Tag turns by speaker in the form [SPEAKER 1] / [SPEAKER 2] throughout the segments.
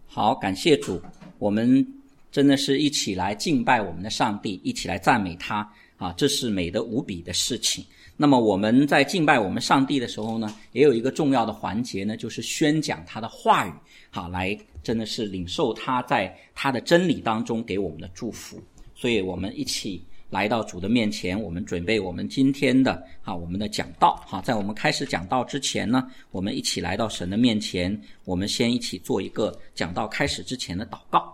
[SPEAKER 1] 好，感谢主，我们真的是一起来敬拜我们的上帝，一起来赞美他啊，这是美得无比的事情。那么我们在敬拜我们上帝的时候呢，也有一个重要的环节呢，就是宣讲他的话语，好，来真的是领受他在他的真理当中给我们的祝福。所以我们一起来到主的面前，我们准备我们今天的我们的讲道。在我们开始讲道之前呢，我们一起来到神的面前，我们先一起做一个讲道开始之前的祷告。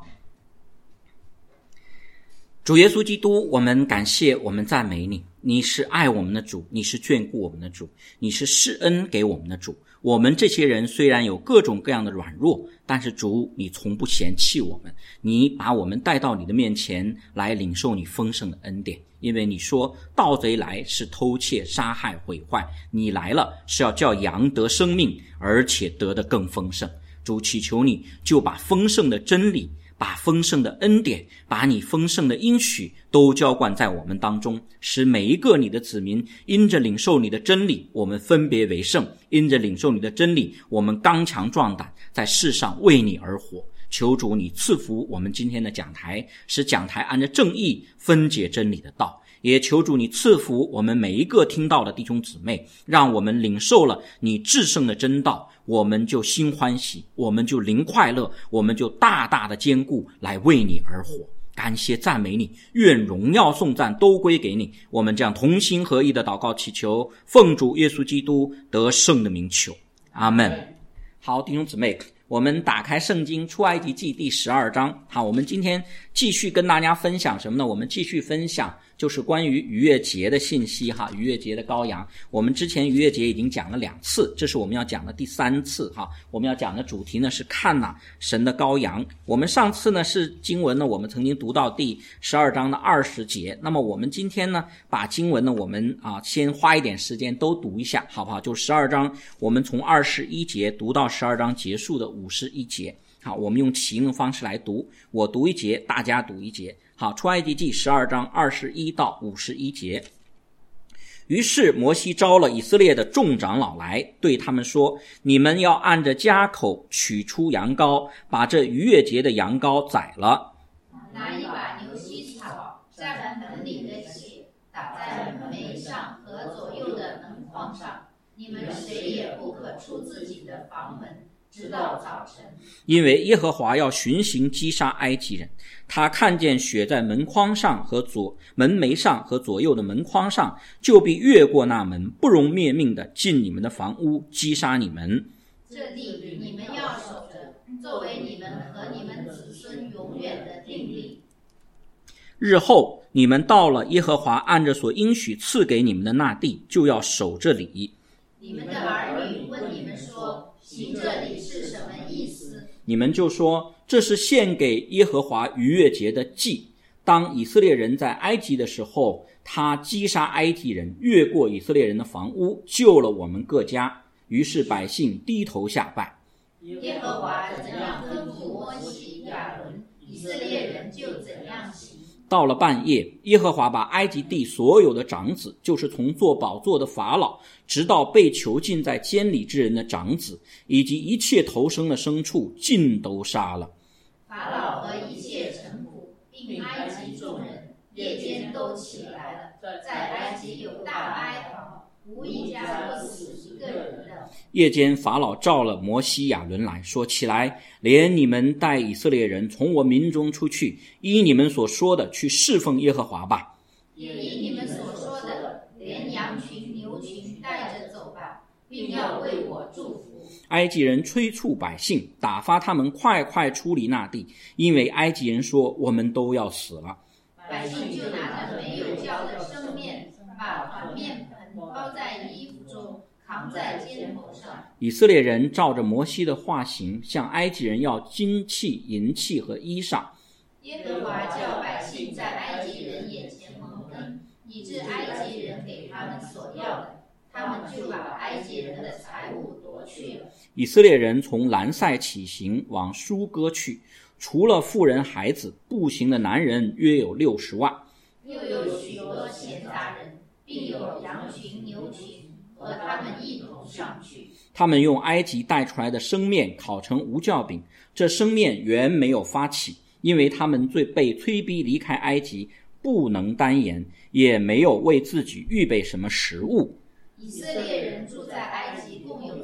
[SPEAKER 1] 主耶稣基督，我们感谢，我们赞美你，你是爱我们的主，你是眷顾我们的主，你是施恩给我们的主。我们这些人虽然有各种各样的软弱，但是主，你从不嫌弃我们，你把我们带到你的面前来领受你丰盛的恩典。因为你说盗贼来是偷窃杀害毁坏，你来了是要叫羊得生命，而且得得更丰盛。主，祈求你就把丰盛的真理，把丰盛的恩典，把你丰盛的应许都浇灌在我们当中，使每一个你的子民因着领受你的真理，我们分别为圣，因着领受你的真理，我们刚强壮胆，在世上为你而活。求主你赐福我们今天的讲台，使讲台按着正义分解真理的道，也求主你赐福我们每一个听到的弟兄姊妹，让我们领受了你至圣的真道，我们就心欢喜，我们就灵快乐，我们就大大的坚固，来为你而活。感谢赞美你，愿荣耀颂赞都归给你。我们这样同心合意的祷告祈求，奉主耶稣基督得胜的名求，阿们。好，弟兄姊妹，我们打开圣经出埃及记第12章。好，我们今天继续跟大家分享什么呢？我们继续分享就是关于逾越节的信息逾越节的羔羊。我们之前逾越节已经讲了2次，这是我们要讲的第3次我们要讲的主题呢是看神的羔羊。我们上次呢是经文呢我们曾经读到第12章的20节，那么我们今天呢把经文呢我们先花一点时间都读一下，好不好？就12章我们从21节读到12章结束的51节。好，我们用起应的方式来读，我读一节，大家读一节。好，出埃及记12章21到51节。于是摩西招了以色列的众长老来，对他们说，你们要按着家口取出羊羔，把这逾越节的羊羔宰了，
[SPEAKER 2] 拿一把牛膝草，蘸盆里的血，打在门楣上和左右的门框上，你们谁也不可出自己的房门，直到早晨。
[SPEAKER 1] 因为耶和华要巡行击杀埃及人，他看见血在门框上和门楣上和左右的门框上，就必越过那门，不容灭命的进你们的房屋，击杀你们。
[SPEAKER 2] 这地你们要守着，作为你们和你们子孙永远的定例。
[SPEAKER 1] 日后你们到了耶和华按着所应许赐给你们的那地，就要守这礼。
[SPEAKER 2] 你们的儿女问你们说，行这礼是什么意思？
[SPEAKER 1] 你们就说，这是献给耶和华逾越节的祭。当以色列人在埃及的时候，他击杀埃及人，越过以色列人的房屋，救了我们各家。于是百姓低头下拜。
[SPEAKER 2] 耶和华怎样吩咐摩西亚伦，以色列人就怎样行。
[SPEAKER 1] 到了半夜，耶和华把埃及地所有的长子，就是从做宝座的法老，直到被囚禁在监里之人的长子，以及一切投生的牲畜，尽都杀了。
[SPEAKER 2] 法老和一切臣仆，并埃及众人，夜间都起来了，在埃及有大哀嚎，无一家不死一个人的。
[SPEAKER 1] 夜间法老召了摩西亚伦来说，起来，连你们带以色列人从我民中出去，依你们所说的去侍奉耶和华吧。
[SPEAKER 2] 也依你们所说的，连羊群牛群带着走吧，并要为我祝福。
[SPEAKER 1] 埃及人催促百姓，打发他们快快出离那地，因为埃及人说，我们都要死了。
[SPEAKER 2] 百姓就拿着没有酵的生面，把团面盆包在衣服中，扛在肩头上。
[SPEAKER 1] 以色列人照着摩西的话行，向埃及人要金器、银器和衣裳。
[SPEAKER 2] 耶和华叫百姓在埃及人眼前蒙恩，以致埃及人给他们所要的，他们就把埃及人的财物夺去了。
[SPEAKER 1] 以色列人从兰塞起行，往舒歌去，除了妇人孩子，步行的男人约有60万。
[SPEAKER 2] 又有许多闲杂人，并有羊群牛群和和他们一同上去。
[SPEAKER 1] 他们用埃及带出来的生面烤成无酵饼，这生面原没有发起，因为他们被催逼离开埃及，不能单言，也没有为自己预备什么食物。
[SPEAKER 2] 以色列人住在埃及共有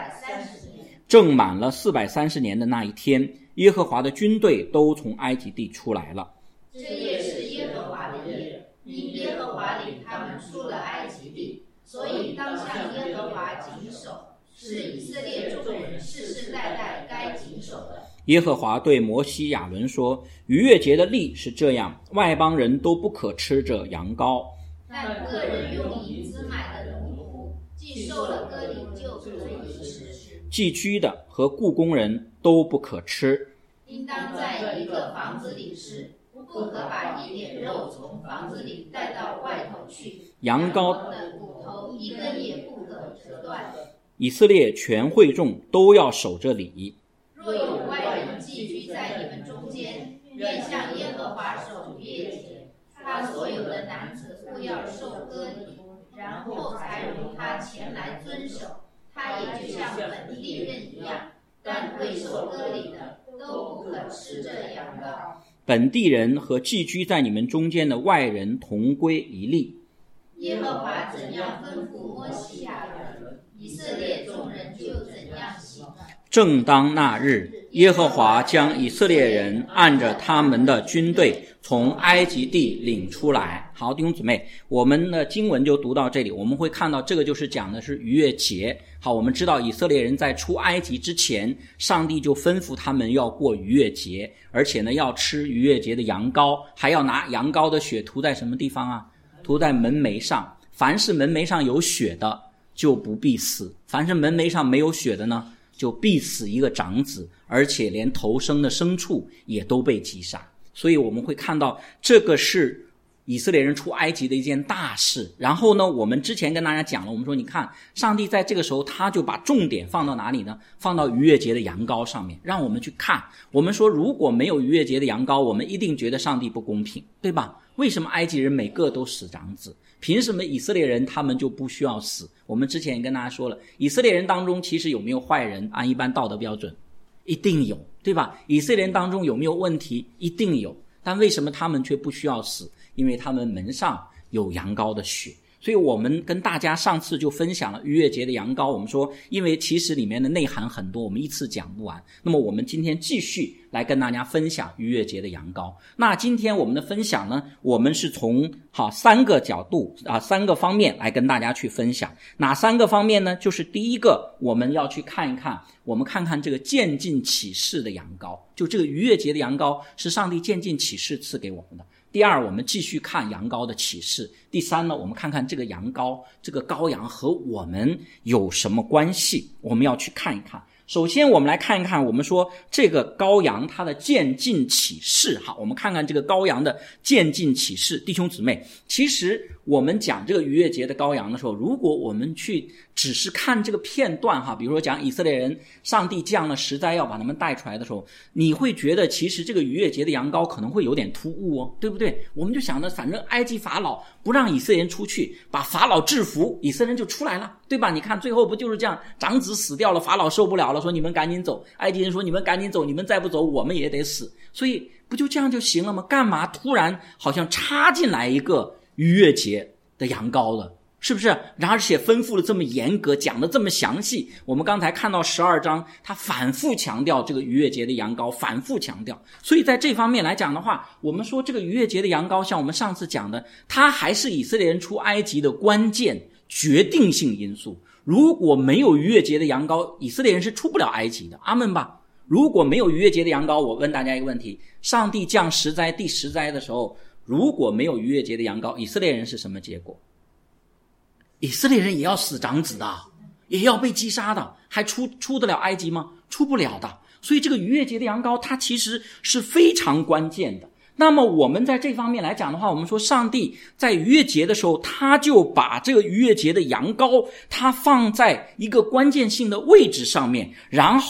[SPEAKER 2] 430年，
[SPEAKER 1] 正满了430年的那一天，耶和华的军队都从埃及地出来了。
[SPEAKER 2] 这夜是耶和华的夜，因耶和华领他们出了埃及地，所以当向耶和华谨守，是以色列众人世世代代该谨守的。
[SPEAKER 1] 耶和华对摩西亚伦说，逾越节的例是这样，外邦人都不可吃这羊羔，
[SPEAKER 2] 但个人用银子买的奴仆，既受了割礼，就可以吃。
[SPEAKER 1] 寄居的和雇工人都不可吃。
[SPEAKER 2] 应当在一个房子里吃，不可把一点肉从房子里带到外头去。
[SPEAKER 1] 羊羔
[SPEAKER 2] 的骨头一根也不可折断。
[SPEAKER 1] 以色列全会众都要守这礼。
[SPEAKER 2] 若有外人寄居在你们中间，愿向耶和华守逾越节，他所有的男子都要受割礼，然后才容他前来遵守。他也就像本地人一样，但未受割礼的都不可吃这羊羔。
[SPEAKER 1] 本地人和寄居在你们中间的外人同归一例。
[SPEAKER 2] 耶和华怎样吩咐摩西亚伦，以色列众人就怎样行。
[SPEAKER 1] 正当那日，耶和华将以色列人按着他们的军队从埃及地领出来。好，弟兄姊妹，我们的经文就读到这里，我们会看到这个就是讲的是逾越节。好，我们知道以色列人在出埃及之前，上帝就吩咐他们要过逾越节，而且呢要吃逾越节的羊羔，还要拿羊羔的血涂在什么地方啊？涂在门楣上。凡是门楣上有血的就不必死，凡是门楣上没有血的呢，就必死一个长子，而且连头生的牲畜也都被击杀。所以我们会看到这个是以色列人出埃及的一件大事。然后呢，我们之前跟大家讲了，我们说你看上帝在这个时候他就把重点放到哪里呢？放到逾越节的羊羔上面，让我们去看。我们说如果没有逾越节的羊羔，我们一定觉得上帝不公平，对吧？为什么埃及人每个都死长子？凭什么以色列人他们就不需要死？我们之前也跟大家说了，以色列人当中其实有没有坏人？按一般道德标准一定有，对吧？以色列人当中有没有问题？一定有。但为什么他们却不需要死？因为他们门上有羊羔的血。所以我们跟大家上次就分享了逾越节的羊羔，我们说因为其实里面的内涵很多，我们一次讲不完。那么我们今天继续来跟大家分享逾越节的羊羔。那今天我们的分享呢，我们是从三个角度三个方面来跟大家去分享。哪三个方面呢？就是第一个，我们要去看一看，我们看看这个渐进启示的羊羔，就这个逾越节的羊羔是上帝渐进启示赐给我们的。第二，我们继续看羊羔的启示。第三呢，我们看看这个羊羔，这个羔羊和我们有什么关系，我们要去看一看。首先我们来看一看，我们说这个羔羊它的渐进启示。好，我们看看这个羔羊的渐进启示。弟兄姊妹，其实我们讲这个逾越节的羔羊的时候，如果我们去只是看这个片段比如说讲以色列人上帝降了10灾要把他们带出来的时候，你会觉得其实这个逾越节的羊羔可能会有点突兀哦，对不对？我们就想着反正埃及法老不让以色列人出去，把法老制服，以色列人就出来了，对吧？你看最后不就是这样，长子死掉了，法老受不了了，说你们赶紧走，埃及人说你们赶紧走，你们再不走我们也得死。所以不就这样就行了吗？干嘛突然好像插进来一个逾越节的羊羔了？是不是？而且吩咐了这么严格，讲得这么详细。我们刚才看到12章，他反复强调这个逾越节的羊羔，反复强调。所以在这方面来讲的话，我们说这个逾越节的羊羔，像我们上次讲的，它还是以色列人出埃及的关键决定性因素。如果没有逾越节的羊羔，以色列人是出不了埃及的。阿们吧。如果没有逾越节的羊羔，我问大家一个问题，上帝降10灾第10灾的时候，如果没有逾越节的羊羔，以色列人是什么结果？以色列人也要死长子的，也要被击杀的，还出得了埃及吗？出不了的。所以这个逾越节的羊羔它其实是非常关键的。那么我们在这方面来讲的话，我们说上帝在逾越节的时候，他就把这个逾越节的羊羔它放在一个关键性的位置上面，然后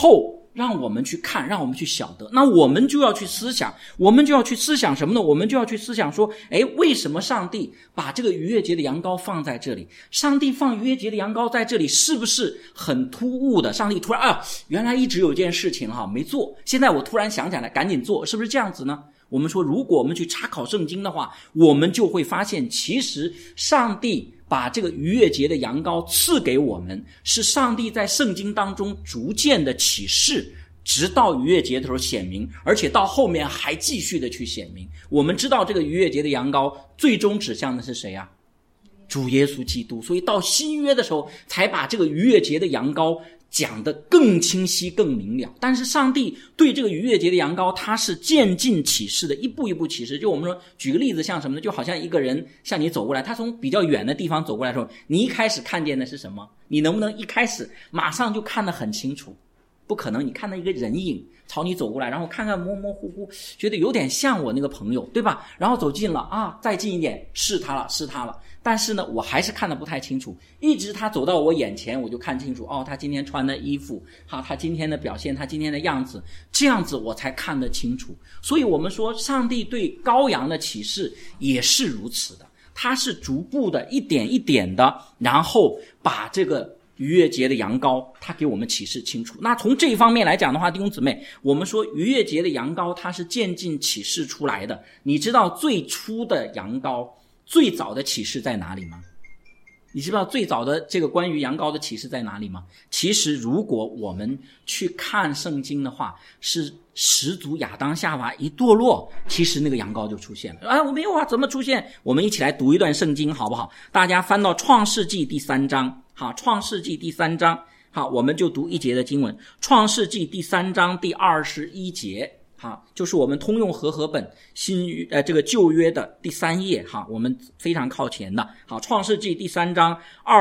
[SPEAKER 1] 让我们去看，让我们去晓得。那我们就要去思想，我们就要去思想什么呢？我们就要去思想说，为什么上帝把这个逾越节的羊羔放在这里？上帝放逾越节的羊羔在这里是不是很突兀的？上帝突然原来一直有件事情没做，现在我突然想起来赶紧做，是不是这样子呢？我们说如果我们去查考圣经的话，我们就会发现其实上帝把这个逾越节的羊羔赐给我们，是上帝在圣经当中逐渐的启示，直到逾越节的时候显明，而且到后面还继续的去显明。我们知道这个逾越节的羊羔最终指向的是谁啊？主耶稣基督。所以到新约的时候才把这个逾越节的羊羔讲得更清晰更明了。但是上帝对这个逾越节的羊羔他是渐进启示的，一步一步启示。就我们说举个例子，像什么呢？就好像一个人向你走过来，他从比较远的地方走过来的时候，你一开始看见的是什么？你能不能一开始马上就看得很清楚？不可能，你看到一个人影朝你走过来，然后看看模模糊糊，觉得有点像我那个朋友，对吧？然后走近了再近一点，是他了。但是呢，我还是看得不太清楚，一直他走到我眼前，我就看清楚，他今天穿的衣服，他今天的表现，他今天的样子，这样子我才看得清楚。所以我们说上帝对羔羊的启示也是如此的，他是逐步的一点一点的，然后把这个逾越节的羊羔他给我们启示清楚。那从这一方面来讲的话，弟兄姊妹，我们说逾越节的羊羔它是渐进启示出来的。你知道最初的羊羔最早的启示在哪里吗？你知不知道最早的这个关于羊羔的启示在哪里吗？其实如果我们去看圣经的话，是始祖亚当夏娃一堕落，其实那个羊羔就出现了。我没有怎么出现？我们一起来读一段圣经好不好？大家翻到创世纪第3章。好，创世纪第3章。好，我们就读一节的经文。创世纪第3章第21节。好，就是我们通用和合本这个旧约的第3页。好，我们非常靠前的。好，创世纪第3章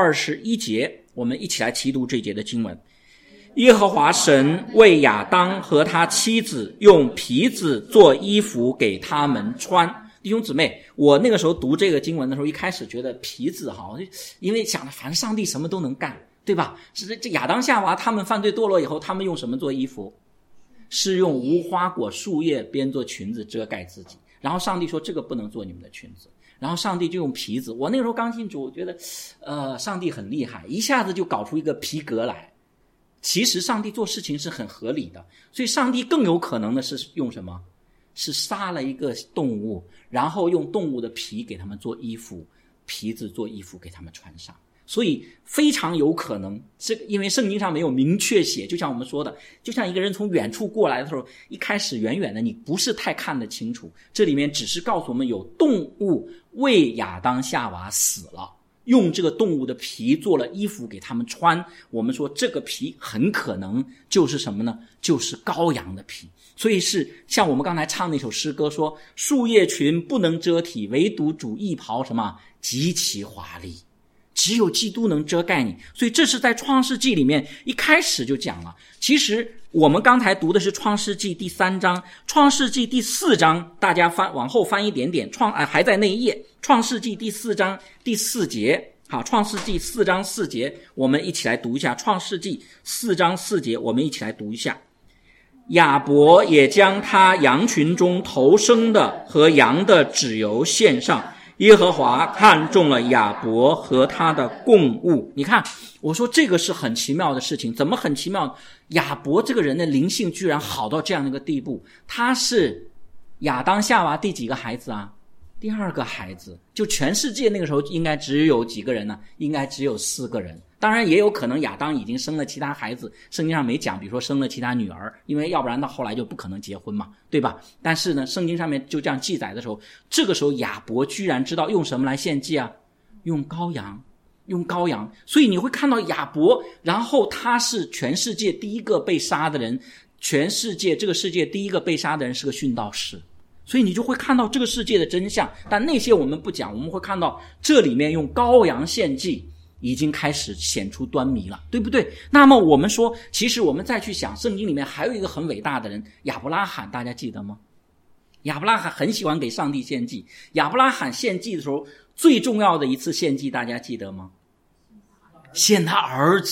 [SPEAKER 1] 21节，我们一起来齐读这节的经文。耶和华神为亚当和他妻子用皮子做衣服给他们穿。弟兄姊妹，我那个时候读这个经文的时候，一开始觉得皮子因为想着反正上帝什么都能干，对吧？是这亚当夏娃他们犯罪堕落以后，他们用什么做衣服？是用无花果树叶编做裙子遮盖自己。然后上帝说这个不能做你们的裙子，然后上帝就用皮子。我那个时候刚信主，我觉得上帝很厉害，一下子就搞出一个皮革来。其实上帝做事情是很合理的，所以上帝更有可能的是用什么？是杀了一个动物，然后用动物的皮给他们做衣服，皮子做衣服给他们穿上。所以非常有可能，因为圣经上没有明确写，就像我们说的，就像一个人从远处过来的时候，一开始远远的你不是太看得清楚，这里面只是告诉我们有动物为亚当夏娃死了，用这个动物的皮做了衣服给他们穿。我们说这个皮很可能就是什么呢？就是羔羊的皮。所以是像我们刚才唱那首诗歌说，树叶裙不能遮体，唯独主义袍什么极其华丽，只有基督能遮盖你。所以这是在创世纪里面一开始就讲了。其实我们刚才读的是创世纪第3章，创世纪第4章大家往后翻一点点，还在那一页，创世纪第4章第4节。好，创世纪4章4节，我们一起来读一下。创世纪4章4节，我们一起来读一下。亚伯也将他羊群中头生的和羊的脂油献上，耶和华看中了亚伯和他的供物。你看，我说这个是很奇妙的事情。怎么很奇妙？亚伯这个人的灵性居然好到这样的一个地步。他是亚当夏娃第几个孩子啊？第2个孩子。就全世界那个时候应该只有几个人呢？应该只有4个人。当然也有可能亚当已经生了其他孩子，圣经上没讲，比如说生了其他女儿，因为要不然到后来就不可能结婚嘛，对吧？但是呢，圣经上面就这样记载的时候，这个时候亚伯居然知道用什么来献祭啊？用羔羊。所以你会看到亚伯，然后他是全世界第一个被杀的人，这个世界第一个被杀的人是个殉道士。所以你就会看到这个世界的真相，但那些我们不讲，我们会看到这里面用羔羊献祭已经开始显出端倪了，对不对？那么我们说，其实我们再去想，圣经里面还有一个很伟大的人，亚伯拉罕，大家记得吗？亚伯拉罕很喜欢给上帝献祭。亚伯拉罕献祭的时候，最重要的一次献祭大家记得吗？献他儿子。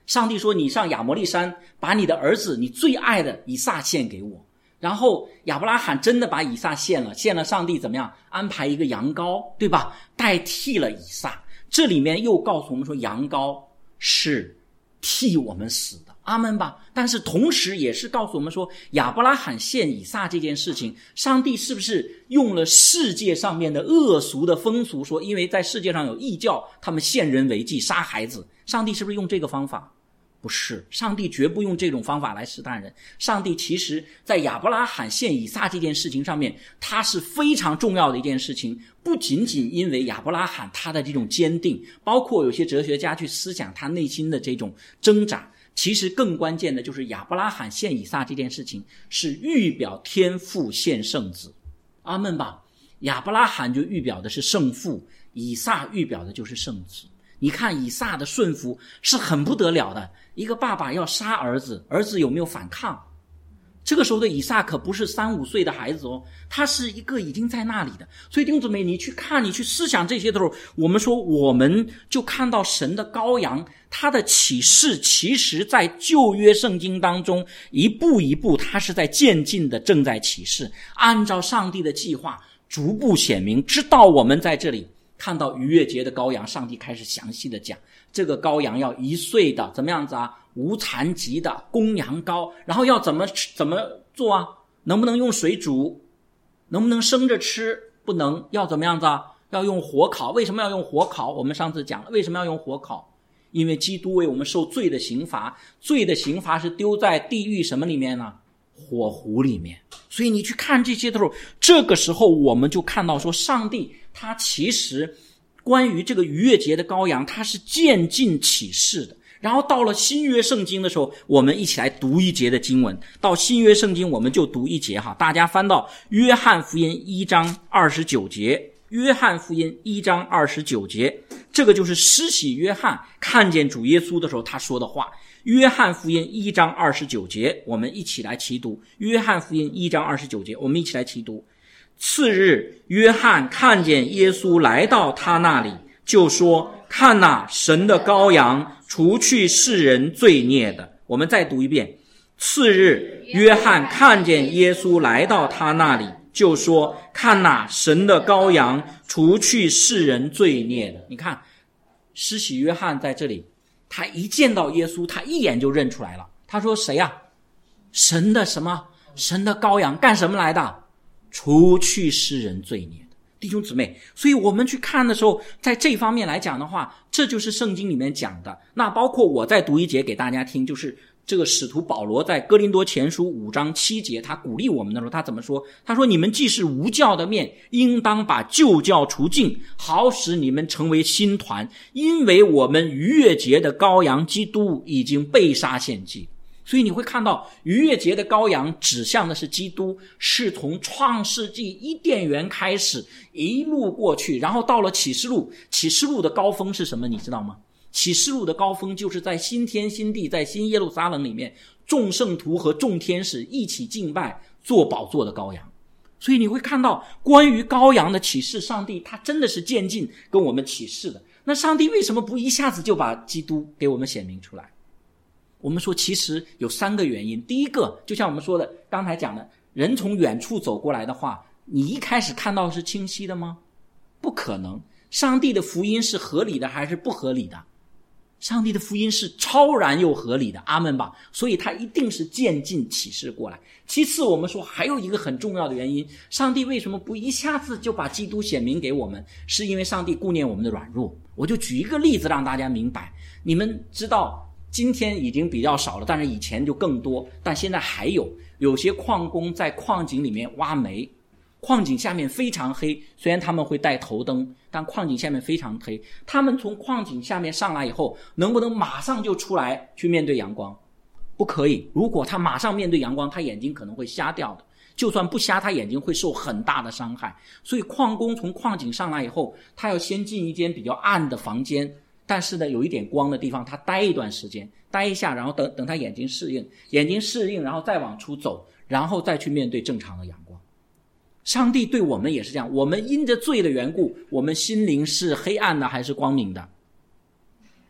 [SPEAKER 1] 上帝说你上亚摩利山把你的儿子你最爱的以撒献给我，然后亚伯拉罕真的把以撒献了，上帝怎么样安排一个羊羔，对吧，代替了以撒。这里面又告诉我们说羊羔是替我们死的，阿们吧。但是同时也是告诉我们说亚伯拉罕献以撒这件事情，上帝是不是用了世界上面的恶俗的风俗，说因为在世界上有异教，他们献人为祭杀孩子，上帝是不是用这个方法？不是，上帝绝不用这种方法来试探人。上帝其实在亚伯拉罕献以撒这件事情上面，它是非常重要的一件事情，不仅仅因为亚伯拉罕他的这种坚定，包括有些哲学家去思想他内心的这种挣扎，其实更关键的就是亚伯拉罕献以撒这件事情是预表天父献圣子，阿们吧。亚伯拉罕就预表的是圣父，以撒预表的就是圣子。你看以撒的顺服是很不得了的，一个爸爸要杀儿子，儿子有没有反抗？这个时候的以撒可不是3-5岁的孩子哦，他是一个已经在那里的。所以弟兄姊妹，你去看，你去思想这些的时候，我们说我们就看到神的羔羊，他的启示其实在旧约圣经当中一步一步，他是在渐进的正在启示，按照上帝的计划逐步显明，直到我们在这里看到逾越节的羔羊，上帝开始详细的讲这个羔羊要1岁的，怎么样子啊，无残疾的公羊羔，然后要怎么做啊？能不能用水煮？能不能生着吃？不能。要怎么样子啊？要用火烤。为什么要用火烤？我们上次讲了为什么要用火烤，因为基督为我们受罪的刑罚，罪的刑罚是丢在地狱什么里面呢？火湖里面。所以你去看这些的时候，这个时候我们就看到说上帝他其实关于这个逾越节的羔羊，他是渐进启示的。然后到了新约圣经的时候，我们一起来读一节的经文。到新约圣经我们就读一节哈，大家翻到约翰福音1章29节，约翰福音1章29节，这个就是施洗约翰看见主耶稣的时候他说的话。约翰福音1章29节，我们一起来齐读。约翰福音1章29节，我们一起来齐读。次日，约翰看见耶稣来到他那里，就说：看哪，神的羔羊，除去世人罪孽的。我们再读一遍。次日，约翰看见耶稣来到他那里，就说：看哪，神的羔羊，除去世人罪孽的。你看施洗约翰在这里，他一见到耶稣，他一眼就认出来了。他说：谁啊？神的什么？神的羔羊，干什么来的？除去世人罪孽的。弟兄姊妹，所以我们去看的时候，在这方面来讲的话，这就是圣经里面讲的。那包括我再读一节给大家听，就是这个使徒保罗在哥林多前书5章7节，他鼓励我们的时候，他怎么说？他说：你们既是无教的面，应当把旧教除尽，好使你们成为新团，因为我们逾越节的羔羊基督已经被杀献祭。所以你会看到逾越节的羔羊指向的是基督，是从创世纪伊甸园开始一路过去，然后到了启示录。启示录的高峰是什么你知道吗？启示录的高峰就是在新天新地，在新耶路撒冷里面，众圣徒和众天使一起敬拜做宝座的羔羊。所以你会看到关于羔羊的启示，上帝他真的是渐进跟我们启示的。那上帝为什么不一下子就把基督给我们显明出来？我们说其实有3个原因。第一个，就像我们说的刚才讲的，人从远处走过来的话，你一开始看到是清晰的吗？不可能。上帝的福音是合理的还是不合理的？上帝的福音是超然又合理的，阿们吧。所以他一定是渐进启示过来。其次我们说还有一个很重要的原因，上帝为什么不一下子就把基督显明给我们？是因为上帝顾念我们的软弱。我就举一个例子让大家明白。你们知道今天已经比较少了，但是以前就更多，但现在还有些矿工在矿井里面挖煤，矿井下面非常黑，虽然他们会带头灯，但矿井下面非常黑。他们从矿井下面上来以后，能不能马上就出来去面对阳光？不可以。如果他马上面对阳光，他眼睛可能会瞎掉的，就算不瞎，他眼睛会受很大的伤害。所以矿工从矿井上来以后，他要先进一间比较暗的房间，但是呢有一点光的地方，他待一段时间，待一下，然后等他眼睛适应，然后再往出走，然后再去面对正常的阳光。上帝对我们也是这样，我们因着罪的缘故，我们心灵是黑暗的还是光明的？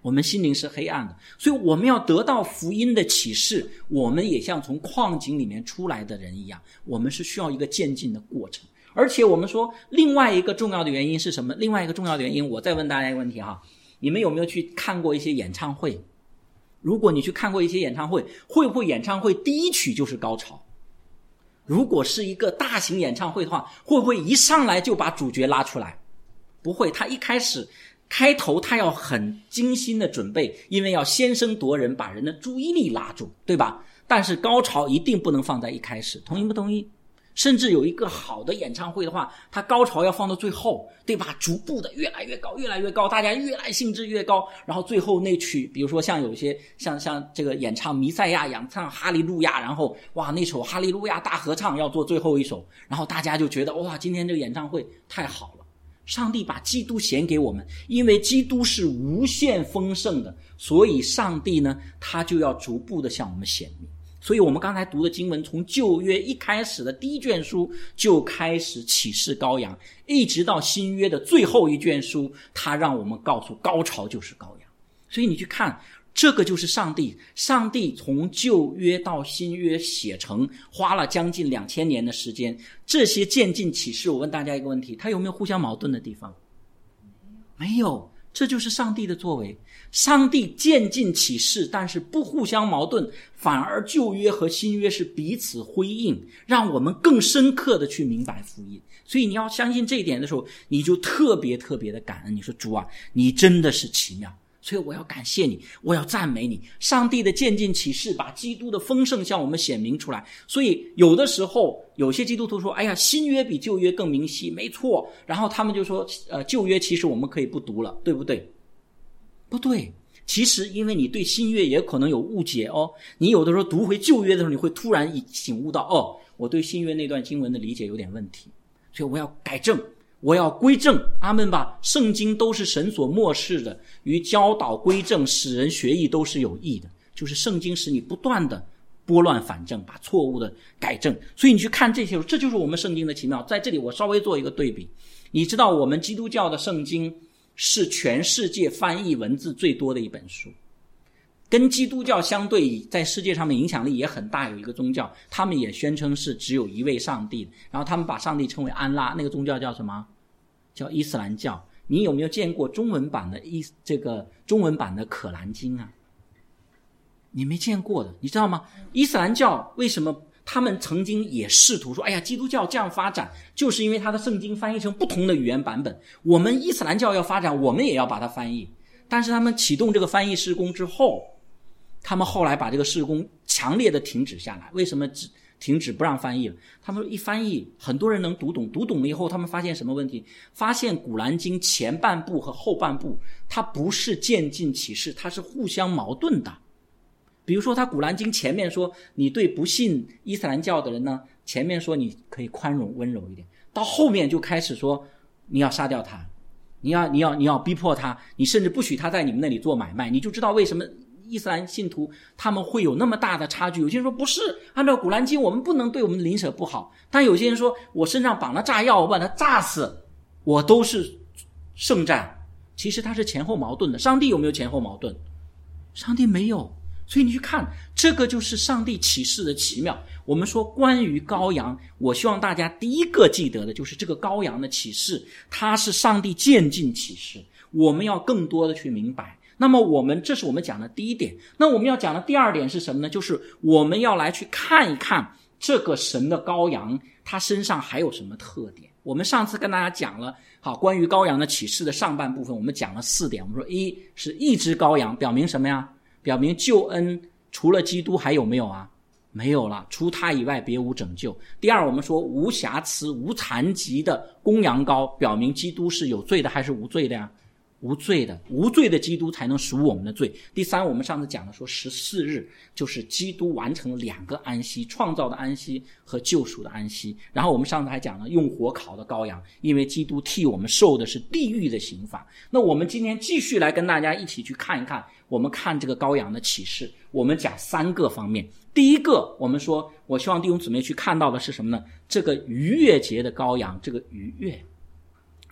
[SPEAKER 1] 我们心灵是黑暗的，所以我们要得到福音的启示，我们也像从矿井里面出来的人一样，我们是需要一个渐进的过程。而且我们说另外一个重要的原因是什么？另外一个重要的原因，我再问大家一个问题哈，你们有没有去看过一些演唱会？如果你去看过一些演唱会，会不会演唱会第一曲就是高潮？如果是一个大型演唱会的话，会不会一上来就把主角拉出来？不会，他一开头他要很精心的准备，因为要先声夺人，把人的注意力拉住，对吧？但是高潮一定不能放在一开始，同意不同意？甚至有一个好的演唱会的话，它高潮要放到最后，对吧？逐步的越来越高，越来越高，大家越来兴致越高，然后最后那曲，比如说像有一些像这个演唱弥赛亚，演唱哈利路亚，然后哇，那首哈利路亚大合唱要做最后一首，然后大家就觉得哇，今天这个演唱会太好了。上帝把基督显给我们，因为基督是无限丰盛的，所以上帝呢，他就要逐步的向我们显明。所以我们刚才读的经文，从旧约一开始的第一卷书就开始启示羔羊，一直到新约的最后一卷书，他让我们告诉高潮就是羔羊。所以你去看，这个就是上帝从旧约到新约写成，花了将近2000年的时间。这些渐进启示，我问大家一个问题，它有没有互相矛盾的地方？没有，这就是上帝的作为。上帝渐进启示，但是不互相矛盾，反而旧约和新约是彼此辉映，让我们更深刻的去明白福音。所以你要相信这一点的时候，你就特别特别的感恩，你说主啊，你真的是奇妙。所以我要感谢你，我要赞美你。上帝的渐进启示把基督的丰盛向我们显明出来。所以有的时候有些基督徒说，哎呀，新约比旧约更明晰，没错。然后他们就说旧约其实我们可以不读了，对不对？不对，其实因为你对新约也可能有误解哦。你有的时候读回旧约的时候，你会突然醒悟到，我对新约那段经文的理解有点问题，所以我要改正，我要归正。阿们吧。圣经都是神所默示的，于教导归正使人学义都是有益的，就是圣经使你不断的拨乱反正，把错误的改正。所以你去看这些，这就是我们圣经的奇妙。在这里我稍微做一个对比，你知道我们基督教的圣经是全世界翻译文字最多的一本书，跟基督教相对，在世界上面影响力也很大，有一个宗教他们也宣称是只有一位上帝，然后他们把上帝称为安拉，那个宗教叫什么？叫伊斯兰教。你有没有见过中文版的中文版的可兰经啊？你没见过的，你知道吗？伊斯兰教为什么他们曾经也试图说，哎呀，基督教这样发展就是因为他的圣经翻译成不同的语言版本，我们伊斯兰教要发展，我们也要把它翻译。但是他们启动这个翻译施工之后，他们后来把这个施工强烈的停止下来。为什么停止不让翻译了？他们一翻译，很多人能读懂了以后，他们发现什么问题？发现古兰经前半部和后半部它不是渐进启示，它是互相矛盾的。比如说他古兰经前面说你对不信伊斯兰教的人呢，前面说你可以宽容温柔一点，到后面就开始说你要杀掉他，你要逼迫他，你甚至不许他在你们那里做买卖。你就知道为什么伊斯兰信徒他们会有那么大的差距。有些人说不是，按照古兰经我们不能对我们的邻舍不好，但有些人说我身上绑了炸药，我把他炸死，我都是圣战。其实它是前后矛盾的。上帝有没有前后矛盾？上帝没有。所以你去看，这个就是上帝启示的奇妙。我们说关于羔羊，我希望大家第一个记得的就是这个羔羊的启示，它是上帝渐进启示，我们要更多的去明白。那么这是我们讲的第一点。那我们要讲的第二点是什么呢？就是我们要来去看一看这个神的羔羊，它身上还有什么特点。我们上次跟大家讲了，好，关于羔羊的启示的上半部分，我们讲了4点。我们说一是一只羔羊，表明什么呀？表明救恩除了基督还有没有啊？没有了，除他以外别无拯救。第二，我们说无瑕疵无残疾的公羊羔，表明基督是有罪的还是无罪的呀？无罪的，无罪的基督才能赎我们的罪。第三，我们上次讲的说14日就是基督完成了2个安息，创造的安息和救赎的安息。然后我们上次还讲了用火烤的羔羊，因为基督替我们受的是地狱的刑罚。那我们今天继续来跟大家一起去看一看，我们看这个羔羊的启示，我们讲3个方面。第一个，我们说我希望弟兄姊妹去看到的是什么呢？这个逾越节的羔羊，这个逾越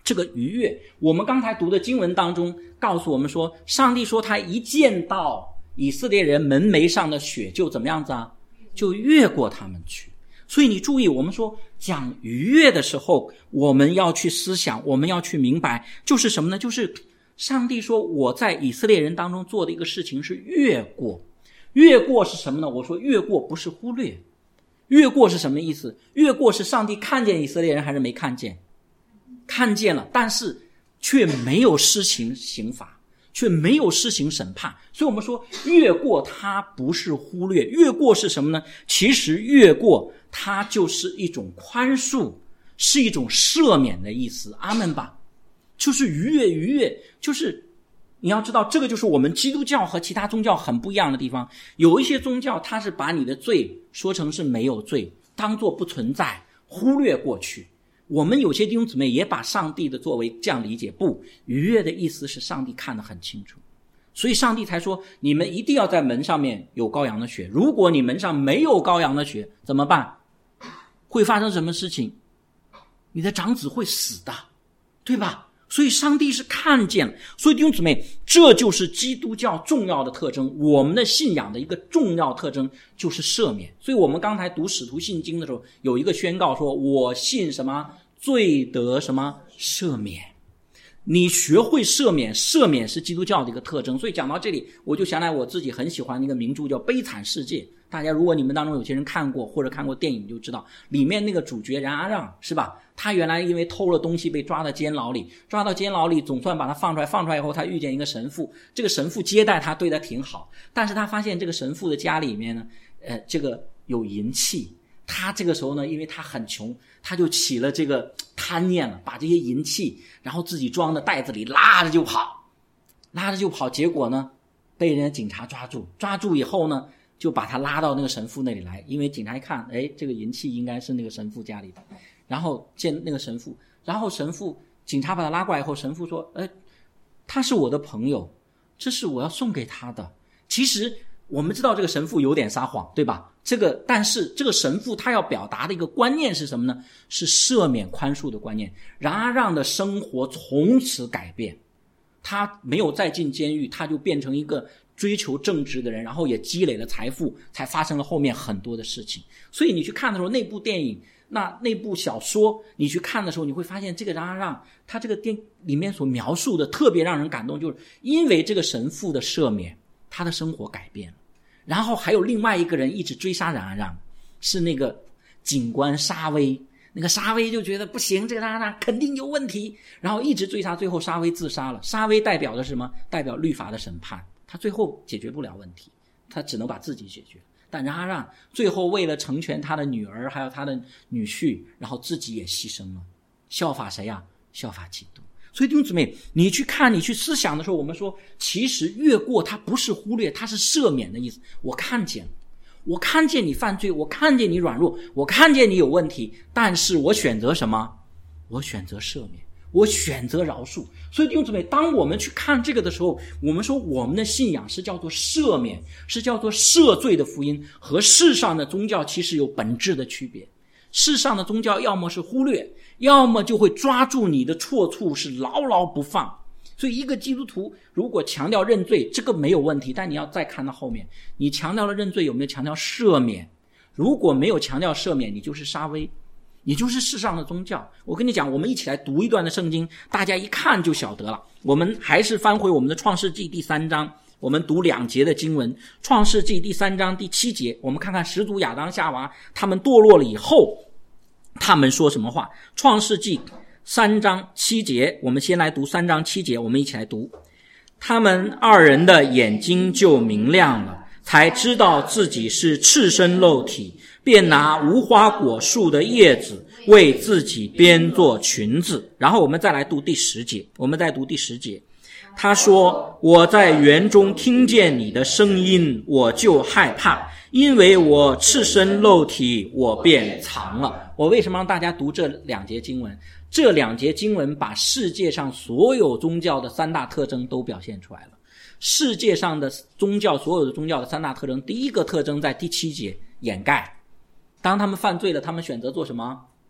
[SPEAKER 1] 这个逾越，我们刚才读的经文当中告诉我们说，上帝说他一见到以色列人门楣上的血就怎么样子啊？就越过他们去。所以你注意，我们说讲逾越的时候，我们要去思想，我们要去明白，就是什么呢？就是上帝说我在以色列人当中做的一个事情是越过。越过是什么呢？我说越过不是忽略。越过是什么意思？越过是上帝看见以色列人还是没看见？看见了，但是却没有施行刑罚，却没有施行审判。所以我们说越过它不是忽略，越过是什么呢？其实越过它就是一种宽恕，是一种赦免的意思。阿们吧。就是逾越就是你要知道，这个就是我们基督教和其他宗教很不一样的地方。有一些宗教它是把你的罪说成是没有罪，当作不存在，忽略过去。我们有些弟兄姊妹也把上帝的作为这样理解，不，逾越的意思是上帝看得很清楚，所以上帝才说你们一定要在门上面有羔羊的血。如果你门上没有羔羊的血怎么办？会发生什么事情？你的长子会死的，对吧？所以上帝是看见了。所以弟兄姊妹，这就是基督教重要的特征，我们的信仰的一个重要特征就是赦免。所以我们刚才读使徒信经的时候有一个宣告说，我信什么？罪得什么？赦免。你学会赦免，赦免是基督教的一个特征。所以讲到这里，我就想来我自己很喜欢的一个名著叫《悲惨世界》。大家如果你们当中有些人看过或者看过电影就知道，里面那个主角冉阿让是吧？他原来因为偷了东西被抓到监牢里，总算把他放出来以后，他遇见一个神父，这个神父接待他，对他挺好，但是他发现这个神父的家里面呢，这个有淫气。他这个时候呢，因为他很穷，他就起了这个贪念了，把这些淫气然后自己装在袋子里拉着就跑，结果呢被人家警察抓住以后呢，就把他拉到那个神父那里来，因为警察一看，这个淫气应该是那个神父家里的，然后见那个神父，然后警察把他拉过来以后，神父说他是我的朋友，这是我要送给他的。其实我们知道这个神父有点撒谎，对吧？但是这个神父他要表达的一个观念是什么呢？是赦免宽恕的观念。冉阿让的生活从此改变，他没有再进监狱，他就变成一个追求正直的人，然后也积累了财富，才发生了后面很多的事情。所以你去看的时候，那部电影那部小说你去看的时候，你会发现这个冉阿让他这个电里面所描述的特别让人感动，就是因为这个神父的赦免，他的生活改变了。然后还有另外一个人一直追杀冉阿让，是那个警官沙威。那个沙威就觉得不行，这个冉阿让肯定有问题，然后一直追杀，最后沙威自杀了。沙威代表的是什么？代表律法的审判，他最后解决不了问题，他只能把自己解决。但冉阿让最后为了成全他的女儿还有他的女婿，然后自己也牺牲了，效法谁啊？效法基督。所以弟兄姊妹，你去看你去思想的时候，我们说其实越过它不是忽略，它是赦免的意思。我看见你犯罪，我看见你软弱，我看见你有问题，但是我选择什么？我选择赦免，我选择饶恕。所以弟兄姊妹，当我们去看这个的时候，我们说我们的信仰是叫做赦免，是叫做赦罪的福音，和世上的宗教其实有本质的区别。世上的宗教要么是忽略，要么就会抓住你的错处是牢牢不放。所以一个基督徒如果强调认罪，这个没有问题，但你要再看到后面，你强调了认罪，有没有强调赦免？如果没有强调赦免，你就是沙威，你就是世上的宗教。我跟你讲，我们一起来读一段的圣经，大家一看就晓得了。我们还是翻回我们的创世纪第3章，我们读2节的经文。创世纪第3章第7节，我们看看始祖亚当夏娃他们堕落了以后他们说什么话。创世纪3章7节，我们先来读3章7节，我们一起来读。他们2人的眼睛就明亮了，才知道自己是赤身露体，便拿无花果树的叶子为自己编做裙子。然后我们再来读第10节，他说，我在园中听见你的声音，我就害怕，因为我赤身露体，我便藏了。我为什么让大家读这2节经文？这2节经文把世界上所有宗教的3大特征都表现出来了。世界上的宗教，所有的宗教的3大特征，第一个特征在第7节，掩盖。当他们犯罪了，他们选择做什么？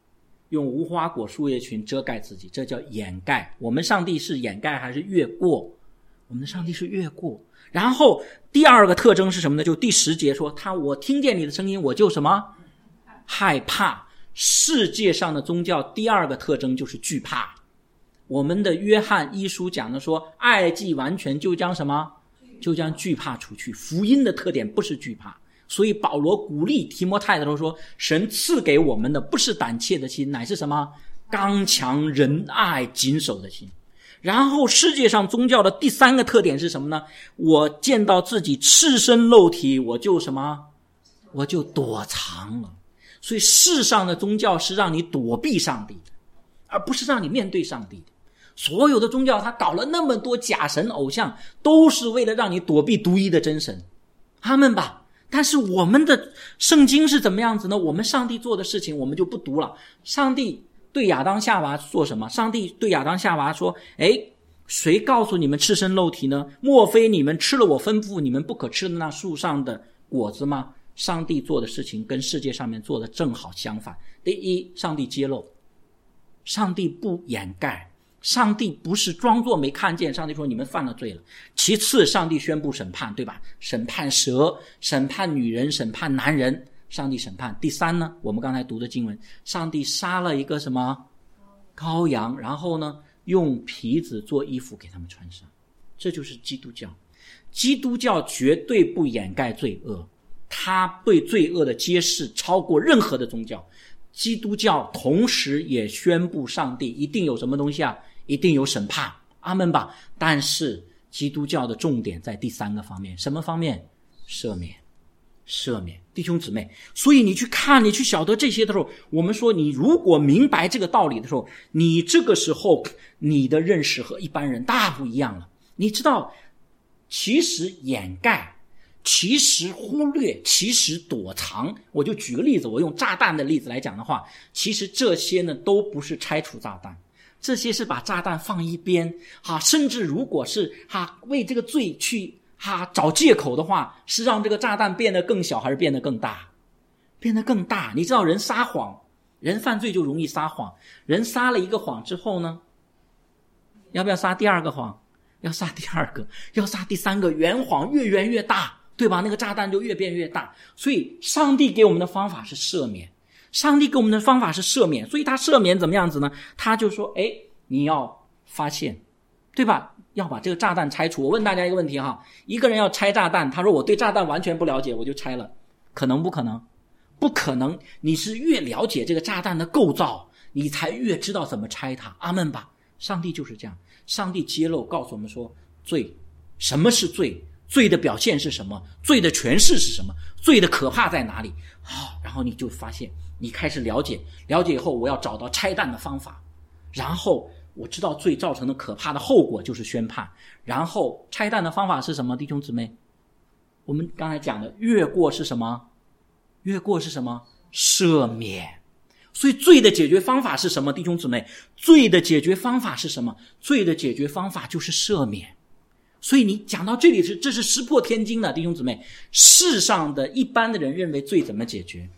[SPEAKER 1] 用无花果树叶群遮盖自己，这叫掩盖。我们上帝是掩盖还是越过？我们的上帝是越过。然后第二个特征是什么呢？就第10节说我听见你的声音我就什么？害怕。世界上的宗教第二个特征就是惧怕。我们的约翰一书讲的说，爱既完全就将什么？就将惧怕除去。福音的特点不是惧怕，所以保罗鼓励提摩太的时候说，神赐给我们的不是胆怯的心，乃是什么？刚强仁爱谨守的心。然后世界上宗教的第3个特点是什么呢？我见到自己赤身露体，我就什么？我就躲藏了。所以世上的宗教是让你躲避上帝的，而不是让你面对上帝的。所有的宗教他搞了那么多假神偶像，都是为了让你躲避独一的真神。阿们吧。但是我们的圣经是怎么样子呢？我们上帝做的事情我们就不读了。上帝对亚当夏娃做什么？上帝对亚当夏娃说，谁告诉你们赤身露体呢？莫非你们吃了我吩咐你们不可吃的那树上的果子吗？上帝做的事情跟世界上面做的正好相反。第一，上帝揭露，上帝不掩盖，上帝不是装作没看见，上帝说你们犯了罪了。其次，上帝宣布审判，对吧？审判蛇，审判女人，审判男人，上帝审判。第三呢，我们刚才读的经文，上帝杀了一个什么羔羊，然后呢用皮子做衣服给他们穿上。这就是基督教。基督教绝对不掩盖罪恶，他对罪恶的揭示超过任何的宗教。基督教同时也宣布上帝一定有什么东西啊？一定有审判。阿们吧。但是基督教的重点在第3个方面。什么方面？赦免。赦免。弟兄姊妹，所以你去看，你去晓得这些的时候，我们说你如果明白这个道理的时候，你这个时候你的认识和一般人大不一样了。你知道其实掩盖，其实忽略，其实躲藏。我就举个例子，我用炸弹的例子来讲的话，其实这些呢都不是拆除炸弹，这些是把炸弹放一边甚至如果是为这个罪去找借口的话，是让这个炸弹变得更小还是变得更大？变得更大。你知道人撒谎，人犯罪就容易撒谎，人撒了一个谎之后呢，要不要撒第2个谎？要撒第2个，要撒第3个，圆谎越圆越大，对吧？那个炸弹就越变越大。所以上帝给我们的方法是赦免，上帝给我们的方法是赦免。所以他赦免怎么样子呢？他就说你要发现，对吧？要把这个炸弹拆除。我问大家一个问题一个人要拆炸弹，他说我对炸弹完全不了解，我就拆了，可能不可能？不可能。你是越了解这个炸弹的构造，你才越知道怎么拆它。阿们吧。上帝就是这样，上帝揭露告诉我们说，罪，什么是罪？罪的表现是什么？罪的诠释是什么？罪的可怕在哪里？然后你就发现，你开始了解以后，我要找到拆弹的方法，然后我知道罪造成的可怕的后果就是宣判，然后拆弹的方法是什么？弟兄姊妹，我们刚才讲的越过是什么？越过是什么？赦免。所以罪的解决方法是什么？弟兄姊妹，罪的解决方法是什么？罪的解决方法就是赦免。所以你讲到这里这是石破天惊的。弟兄姊妹，世上的一般的人认为罪怎么解决？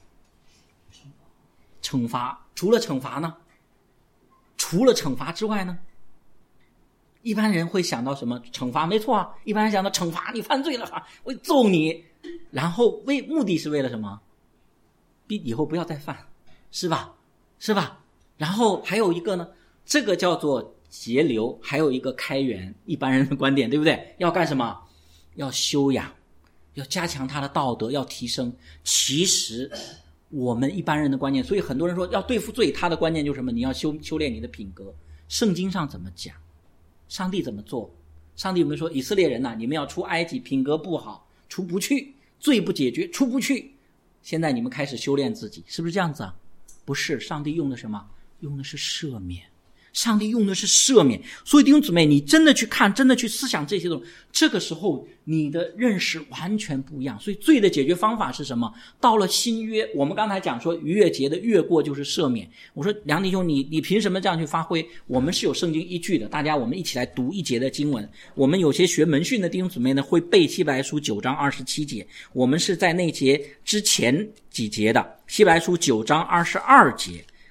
[SPEAKER 1] 惩罚。除了惩罚呢？除了惩罚之外呢？一般人会想到什么？惩罚。没错一般人想到惩罚，你犯罪了我揍你，然后目的是为了什么？以后不要再犯，是吧？然后还有一个呢，这个叫做节流，还有一个开源。一般人的观点，对不对？要干什么？要修养，要加强他的道德，要提升。其实我们一般人的观念，所以很多人说要对付罪，他的观念就是什么？你要修炼你的品格。圣经上怎么讲？上帝怎么做？上帝有没有说以色列人你们要出埃及，品格不好，出不去，罪不解决，出不去，现在你们开始修炼自己，是不是这样子不是，上帝用的什么？用的是赦免。上帝用的是赦免。所以弟兄姊妹，你真的去看，真的去思想这些东西，这个时候你的认识完全不一样。所以罪的解决方法是什么？到了新约，我们刚才讲说逾越节的越过就是赦免。我说梁弟兄，你凭什么这样去发挥？我们是有圣经依据的。大家我们一起来读一节的经文。我们有些学门训的弟兄姊妹呢，会背希伯来书9章27节。我们是在那节之前几节的，希伯来书9章22节。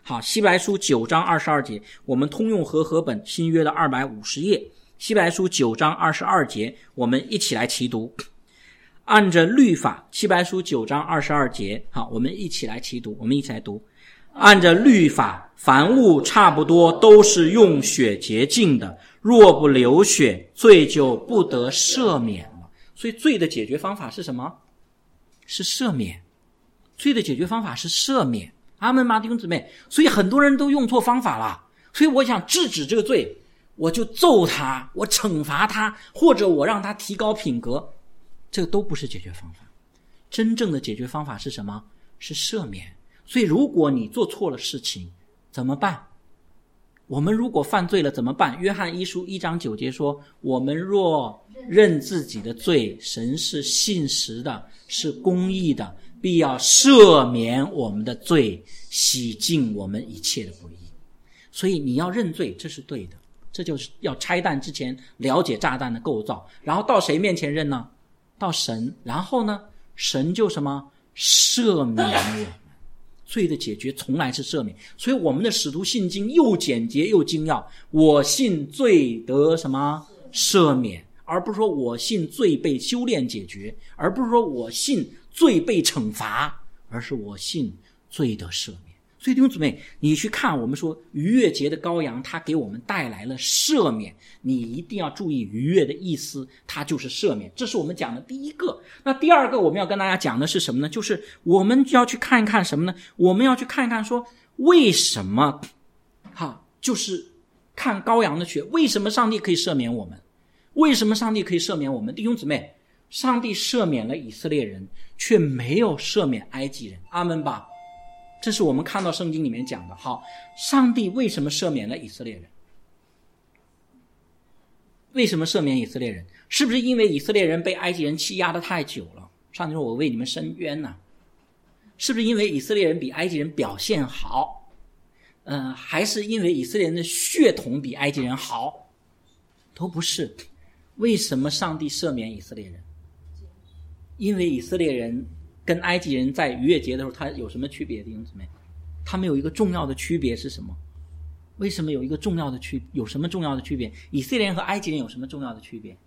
[SPEAKER 1] 好，希伯来书9章22节，我们通用和合本新约的250页，希伯来书9章22节，我们一起来齐读。按着律法，希伯来书9章22节，好，我们一起来齐读，我们一起来读。按着律法，凡物差不多都是用血洁净的，若不流血，罪就不得赦免了。所以罪的解决方法是什么？是赦免。罪的解决方法是赦免。阿们吗，弟兄姊妹？所以很多人都用错方法了。所以我想制止这个罪，我就揍他，我惩罚他，或者我让他提高品格，这个都不是解决方法。真正的解决方法是什么？是赦免。所以如果你做错了事情怎么办？我们如果犯罪了怎么办？约翰一书1章9节说，我们若认自己的罪，神是信实的，是公义的，必要赦免我们的罪，洗净我们一切的不义。所以你要认罪，这是对的。这就是要拆弹之前了解炸弹的构造，然后到谁面前认呢？到神。然后呢，神就什么？赦免我们。罪的解决从来是赦免。所以我们的使徒信经又简洁又精要，我信罪得什么？赦免，而不是说我信罪被修炼解决，而不是说我信罪被惩罚，而是我信罪的赦免。所以弟兄姊妹，你去看我们说逾越节的羔羊，它给我们带来了赦免，你一定要注意逾越的意思，它就是赦免。这是我们讲的第一个。那第二个我们要跟大家讲的是什么呢？就是我们要去看一看什么呢？我们要去看一看说为什么就是看羔羊的血，为什么上帝可以赦免我们？为什么上帝可以赦免我们？弟兄姊妹，上帝赦免了以色列人，却没有赦免埃及人。阿们吧。这是我们看到圣经里面讲的。好，上帝为什么赦免了以色列人？为什么赦免以色列人？是不是因为以色列人被埃及人欺压得太久了？上帝说我为你们伸冤呢？是不是因为以色列人比埃及人表现好？还是因为以色列人的血统比埃及人好？都不是。为什么上帝赦免以色列人？因为以色列人跟埃及人在逾越节的时候，他有什么区别？弟兄姊妹，他们有一个重要的区别是什么？为什么有一个重要的有什么重要的区别？以色列人和埃及人有什么重要的区别？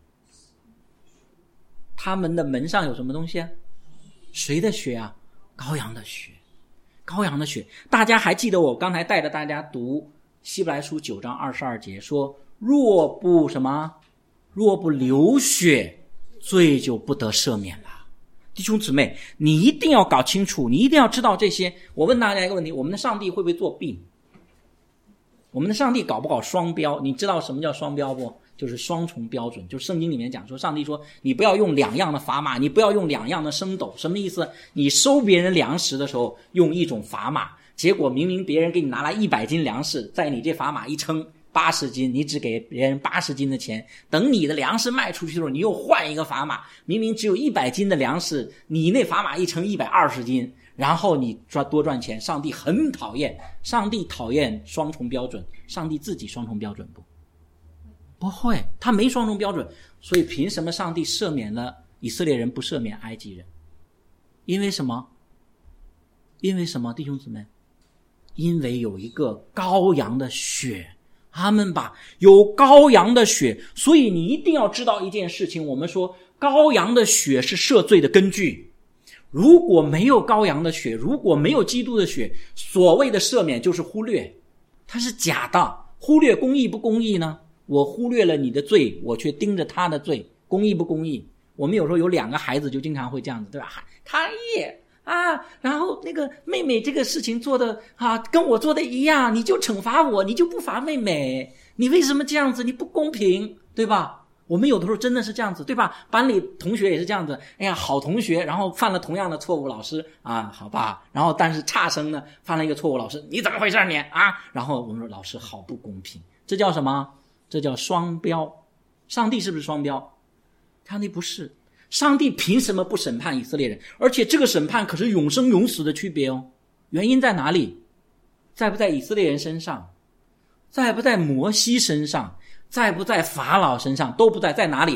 [SPEAKER 1] 他们的门上有什么东西啊？谁的血啊？羔羊的血。羔羊的血。大家还记得我刚才带着大家读希伯来书9章22节说，若不流血，罪就不得赦免了。弟兄姊妹，你一定要搞清楚，你一定要知道这些。我问大家一个问题，我们的上帝会不会作弊？我们的上帝搞不搞双标？你知道什么叫双标不？就是双重标准。就圣经里面讲说，上帝说你不要用2样的砝码，你不要用2样的升斗。什么意思？你收别人粮食的时候用一种砝码，结果明明别人给你拿来100斤粮食，在你这砝码一称80斤，你只给别人80斤的钱，等你的粮食卖出去的时候，你又换一个砝码，明明只有100斤的粮食，你那砝码一称120斤，然后你多赚钱。上帝很讨厌，上帝讨厌双重标准。上帝自己双重标准不会，他没双重标准。所以凭什么上帝赦免了以色列人，不赦免埃及人？因为什么？因为什么，弟兄姊妹？因为有一个羔羊的血。阿们吧，有羔羊的血。所以你一定要知道一件事情，我们说羔羊的血是赦罪的根据。如果没有羔羊的血，如果没有基督的血，所谓的赦免就是忽略，它是假的。忽略公义不公义呢？我忽略了你的罪，我却盯着他的罪，公义不公义？我们有时候有2个孩子就经常会这样子，对吧？他也然后那个妹妹这个事情做的跟我做的一样，你就惩罚我，你就不罚妹妹，你为什么这样子？你不公平，对吧？我们有的时候真的是这样子，对吧？班里同学也是这样子，哎呀，好同学，然后犯了同样的错误，老师好吧，然后但是差生呢犯了一个错误，老师你怎么回事你然后我们说老师好不公平，这叫什么？这叫双标。上帝是不是双标？上帝不是。上帝凭什么不审判以色列人？而且这个审判可是永生永死的区别哦。原因在哪里？在不在以色列人身上？在不在摩西身上？在不在法老身上？都不在。在哪里？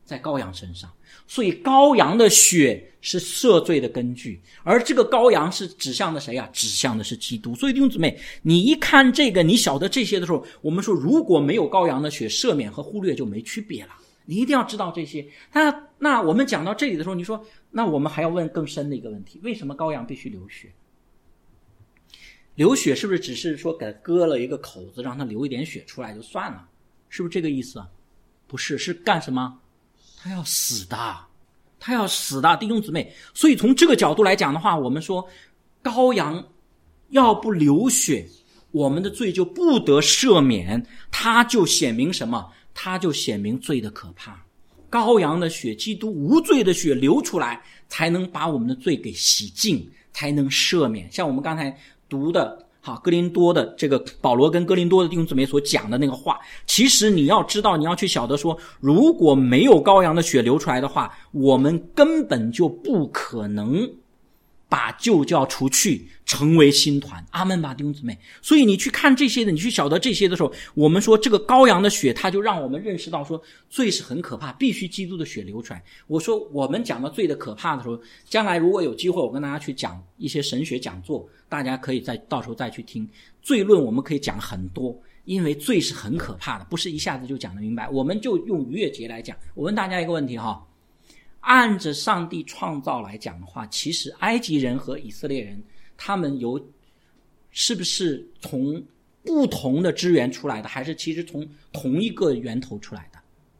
[SPEAKER 1] 在羔羊身上。所以羔羊的血是赦罪的根据，而这个羔羊是指向的谁啊？指向的是基督。所以弟兄姊妹，你一看这个，你晓得这些的时候，我们说如果没有羔羊的血，赦免和忽略就没区别了。你一定要知道这些。那我们讲到这里的时候，你说那我们还要问更深的一个问题，为什么羔羊必须流血？流血是不是只是说给割了一个口子，让它流一点血出来就算了？是不是这个意思啊？不是，是干什么？他要死的，他要死的，弟兄姊妹。所以从这个角度来讲的话，我们说羔羊要不流血，我们的罪就不得赦免，它就显明什么？它就显明罪的可怕。羔羊的血，基督无罪的血流出来，才能把我们的罪给洗净，才能赦免。像我们刚才读的哥林多的这个保罗跟哥林多的弟兄姊妹所讲的那个话，其实你要知道，你要去晓得说，如果没有羔羊的血流出来的话，我们根本就不可能把旧教除去，成为新团。阿们吧，弟兄姊妹。所以你去看这些的，你去晓得这些的时候，我们说这个羔羊的血，它就让我们认识到说罪是很可怕，必须基督的血流出来。我说我们讲到罪的可怕的时候，将来如果有机会我跟大家去讲一些神学讲座，大家可以到时候再去听。罪论我们可以讲很多，因为罪是很可怕的，不是一下子就讲得明白。我们就用逾越节来讲。我问大家一个问题哈，按着上帝创造来讲的话，其实埃及人和以色列人他们是不是从不同的支源出来的，还是其实从同一个源头出来的？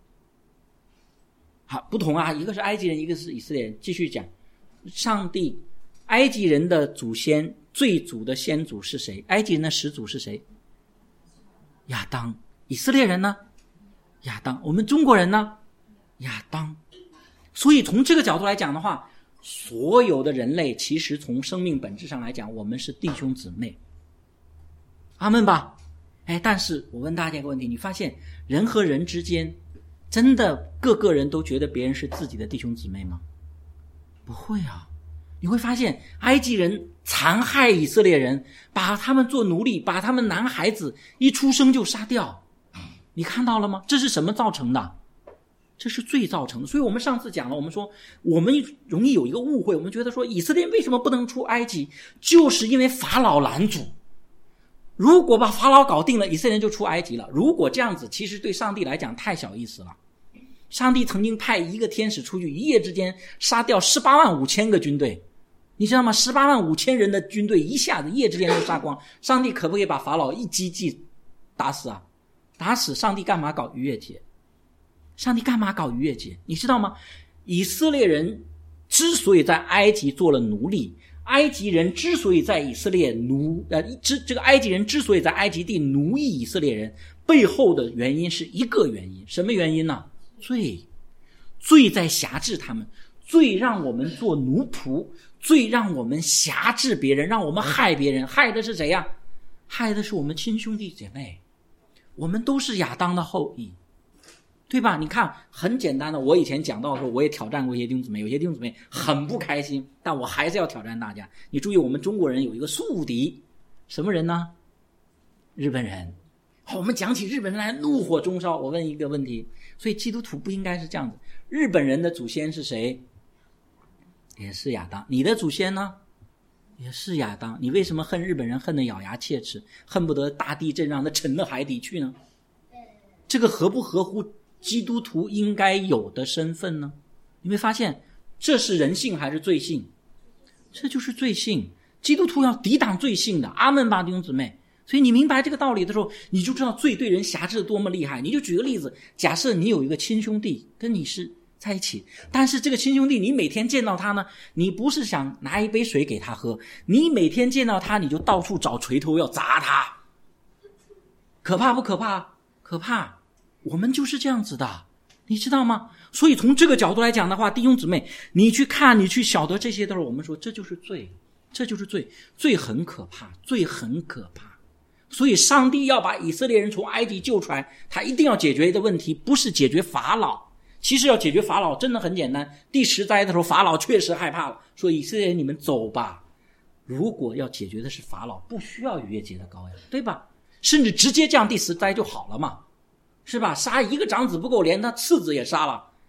[SPEAKER 1] 好，不同啊，一个是埃及人，一个是以色列人。继续讲，上帝埃及人的祖先最祖的先祖是谁？埃及人的始祖是谁？亚当。以色列人呢？亚当。我们中国人呢？亚当。所以从这个角度来讲的话，所有的人类其实从生命本质上来讲，我们是弟兄姊妹。阿们吧。但是我问大家一个问题，你发现人和人之间真的个个人都觉得别人是自己的弟兄姊妹吗？不会啊。你会发现埃及人残害以色列人，把他们做奴隶，把他们男孩子一出生就杀掉。你看到了吗？这是什么造成的？这是罪造成的。所以我们上次讲了，我们说我们容易有一个误会，我们觉得说以色列为什么不能出埃及，就是因为法老拦阻。如果把法老搞定了，以色列人就出埃及了。如果这样子，其实对上帝来讲太小意思了。上帝曾经派一个天使出去，一夜之间杀掉185000个军队，你知道吗？185000人的军队一下子一夜之间就杀光。上帝可不可以把法老一击即打死啊？打死。上帝干嘛搞逾越节？上帝干嘛搞逾越节？你知道吗？以色列人之所以在埃及做了奴隶，埃及人之所以在以色列这个埃及人之所以在埃及地奴役以色列人，背后的原因是一个原因。什么原因呢？罪在辖制他们，罪让我们做奴仆，罪让我们辖制别人，让我们害别人。害的是谁呀？害的是我们亲兄弟姐妹，我们都是亚当的后裔，对吧？你看很简单的，我以前讲到的时候我也挑战过一些弟兄姊妹，有些弟兄姊妹很不开心，但我还是要挑战大家。你注意，我们中国人有一个宿敌，什么人呢？日本人。我们讲起日本人来怒火中烧。我问一个问题，所以基督徒不应该是这样子。日本人的祖先是谁？也是亚当。你的祖先呢？也是亚当。你为什么恨日本人恨得咬牙切齿，恨不得大地震让他沉到海底去呢？这个合不合乎基督徒应该有的身份呢？你会发现这是人性还是罪性？这就是罪性。基督徒要抵挡罪性的。阿们吧，弟兄姊妹。所以你明白这个道理的时候，你就知道罪对人辖制的多么厉害。你就举个例子，假设你有一个亲兄弟跟你是在一起，但是这个亲兄弟你每天见到他呢，你不是想拿一杯水给他喝，你每天见到他你就到处找锤头要砸他。可怕不可怕？可怕。我们就是这样子的，你知道吗？所以从这个角度来讲的话，弟兄姊妹，你去看，你去晓得这些的时候，我们说这就是罪，这就是罪。罪很可怕，罪很可怕。所以上帝要把以色列人从埃及救出来，他一定要解决的问题不是解决法老。其实要解决法老真的很简单，第10灾的时候法老确实害怕了，说以色列人你们走吧。如果要解决的是法老，不需要逾越节的羔羊，对吧？甚至直接降第10灾就好了嘛，是吧？杀一个长子不够，连他次子也杀了，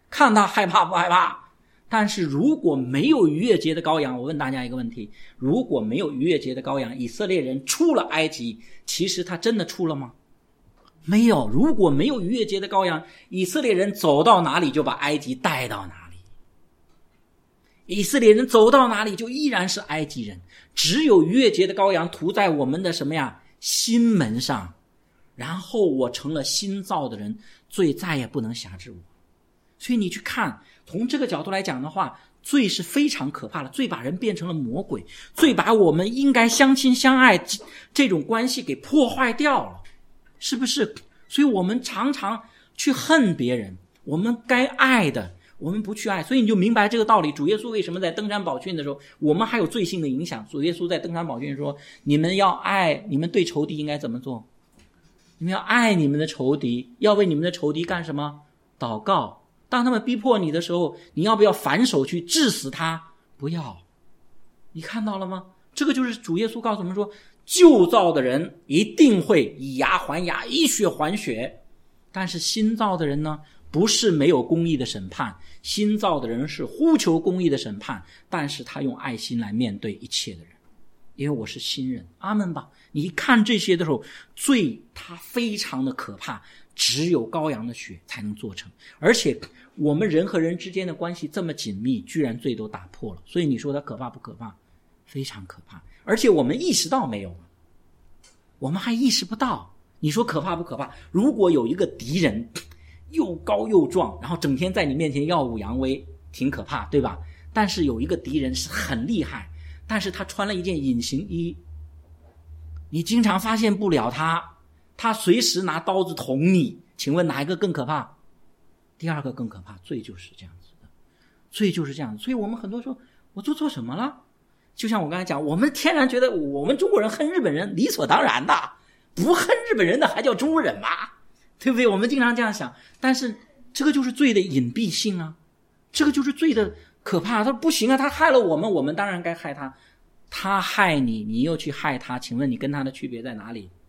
[SPEAKER 1] 看他害怕不害怕？但是如果没有逾越节的羔羊，我问大家一个问题，如果没有逾越节的羔羊，以色列人出了埃及，其实他真的出了吗？没有。如果没有逾越节的羔羊，以色列人走到哪里就把埃及带到哪里，以色列人走到哪里就依然是埃及人。只有逾越节的羔羊涂在我们的什么呀？心门上，然后我成了新造的人，罪再也不能辖制我。所以你去看，从这个角度来讲的话，罪是非常可怕的，罪把人变成了魔鬼，罪把我们应该相亲相爱这种关系给破坏掉了，是不是？所以我们常常去恨别人，我们该爱的我们不去爱。所以你就明白这个道理，主耶稣为什么在登山宝训的时候，我们还有罪性的影响。主耶稣在登山宝训说，你们要爱，你们对仇敌应该怎么做？你们要爱你们的仇敌，要为你们的仇敌干什么？祷告。当他们逼迫你的时候，你要不要反手去治死他？不要。你看到了吗？这个就是主耶稣告诉我们说，旧造的人一定会以牙还牙，以血还血，但是新造的人呢，不是没有公义的审判，新造的人是呼求公义的审判，但是他用爱心来面对一切的人，因为我是新人。阿们吧。你一看这些的时候，罪它非常的可怕，只有羔羊的血才能做成。而且我们人和人之间的关系这么紧密，居然罪都打破了，所以你说它可怕不可怕？非常可怕。而且我们意识到没有？我们还意识不到。你说可怕不可怕？如果有一个敌人又高又壮，然后整天在你面前耀武扬威，挺可怕，对吧？但是有一个敌人是很厉害，但是他穿了一件隐形衣，你经常发现不了他随时拿刀子捅你，请问哪一个更可怕？第二个更可怕。罪就是这样子的，罪就是这样子。所以我们很多时候，我做错什么了？就像我刚才讲，我们天然觉得我们中国人恨日本人理所当然的，不恨日本人的还叫中国人吗？对不对？我们经常这样想，但是这个就是罪的隐蔽性啊，这个就是罪的可怕。他说不行啊，他害了我们，我们当然该害他。他害你，你又去害他，请问你跟他的区别在哪里？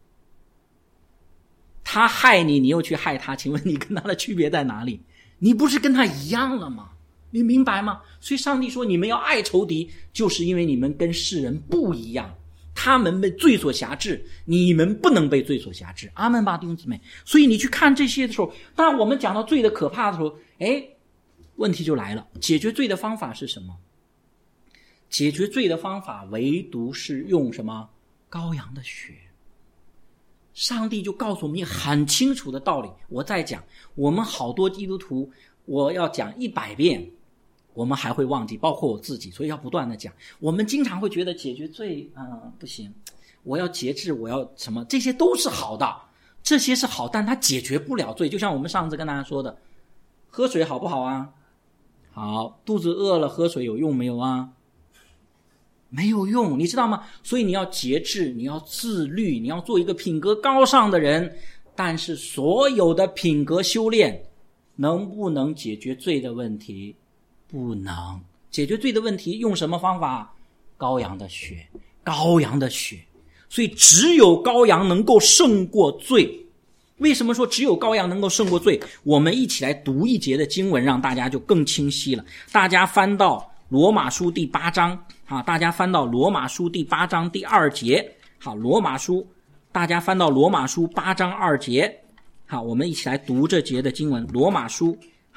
[SPEAKER 1] 他害你，你又去害他，请问你跟他的区别在哪里？你不是跟他一样了吗？你明白吗？所以上帝说你们要爱仇敌，就是因为你们跟世人不一样，他们被罪所辖制，你们不能被罪所辖制。阿们吧，弟兄姊妹。所以你去看这些的时候，当然我们讲到罪的可怕的时候，问题就来了，解决罪的方法是什么？解决罪的方法唯独是用什么？羔羊的血。上帝就告诉我们一个很清楚的道理，我再讲，我们好多基督徒，我要讲100遍我们还会忘记，包括我自己，所以要不断的讲。我们经常会觉得解决罪不行，我要节制，我要什么，这些都是好的，这些是好，但它解决不了罪。就像我们上次跟大家说的，喝水好不好啊？好。肚子饿了喝水有用没有啊？没有用，你知道吗？所以你要节制，你要自律，你要做一个品格高尚的人。但是所有的品格修炼能不能解决罪的问题？不能。解决罪的问题用什么方法？羔羊的血，羔羊的血。所以只有羔羊能够胜过罪。为什么说只有羔羊能够胜过罪？我们一起来读一节的经文，让大家就更清晰了。大家翻到罗马书第8章，大家翻到罗马书第8章第2节。好，罗马书，大家翻到罗马书8章2节。好，我们一起来读这节的经文。罗马书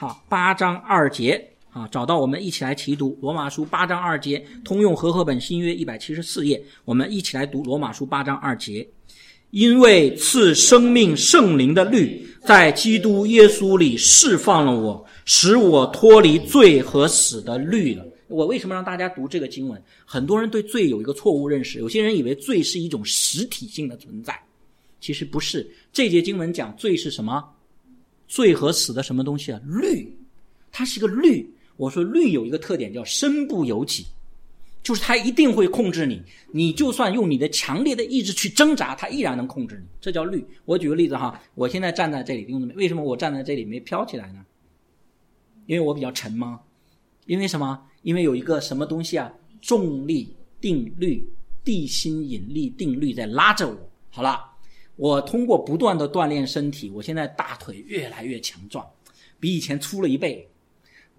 [SPEAKER 1] 8章2节。好，找到我们一起来齐读罗马书8章2节，通用和合本新约174页，我们一起来读罗马书8章2节。因为赐生命圣灵的律在基督耶稣里释放了我，使我脱离罪和死的律了。我为什么让大家读这个经文？很多人对罪有一个错误认识，有些人以为罪是一种实体性的存在，其实不是。这节经文讲罪是什么？罪和死的什么东西啊？律。它是一个律。我说律有一个特点叫身不由己，就是它一定会控制你，你就算用你的强烈的意志去挣扎，它依然能控制你，这叫律。我举个例子我现在站在这里，为什么我站在这里没飘起来呢？因为我比较沉吗？因为什么？因为有一个什么东西啊？重力定律，地心引力定律在拉着我。好了，我通过不断的锻炼身体，我现在大腿越来越强壮，比以前粗了1倍。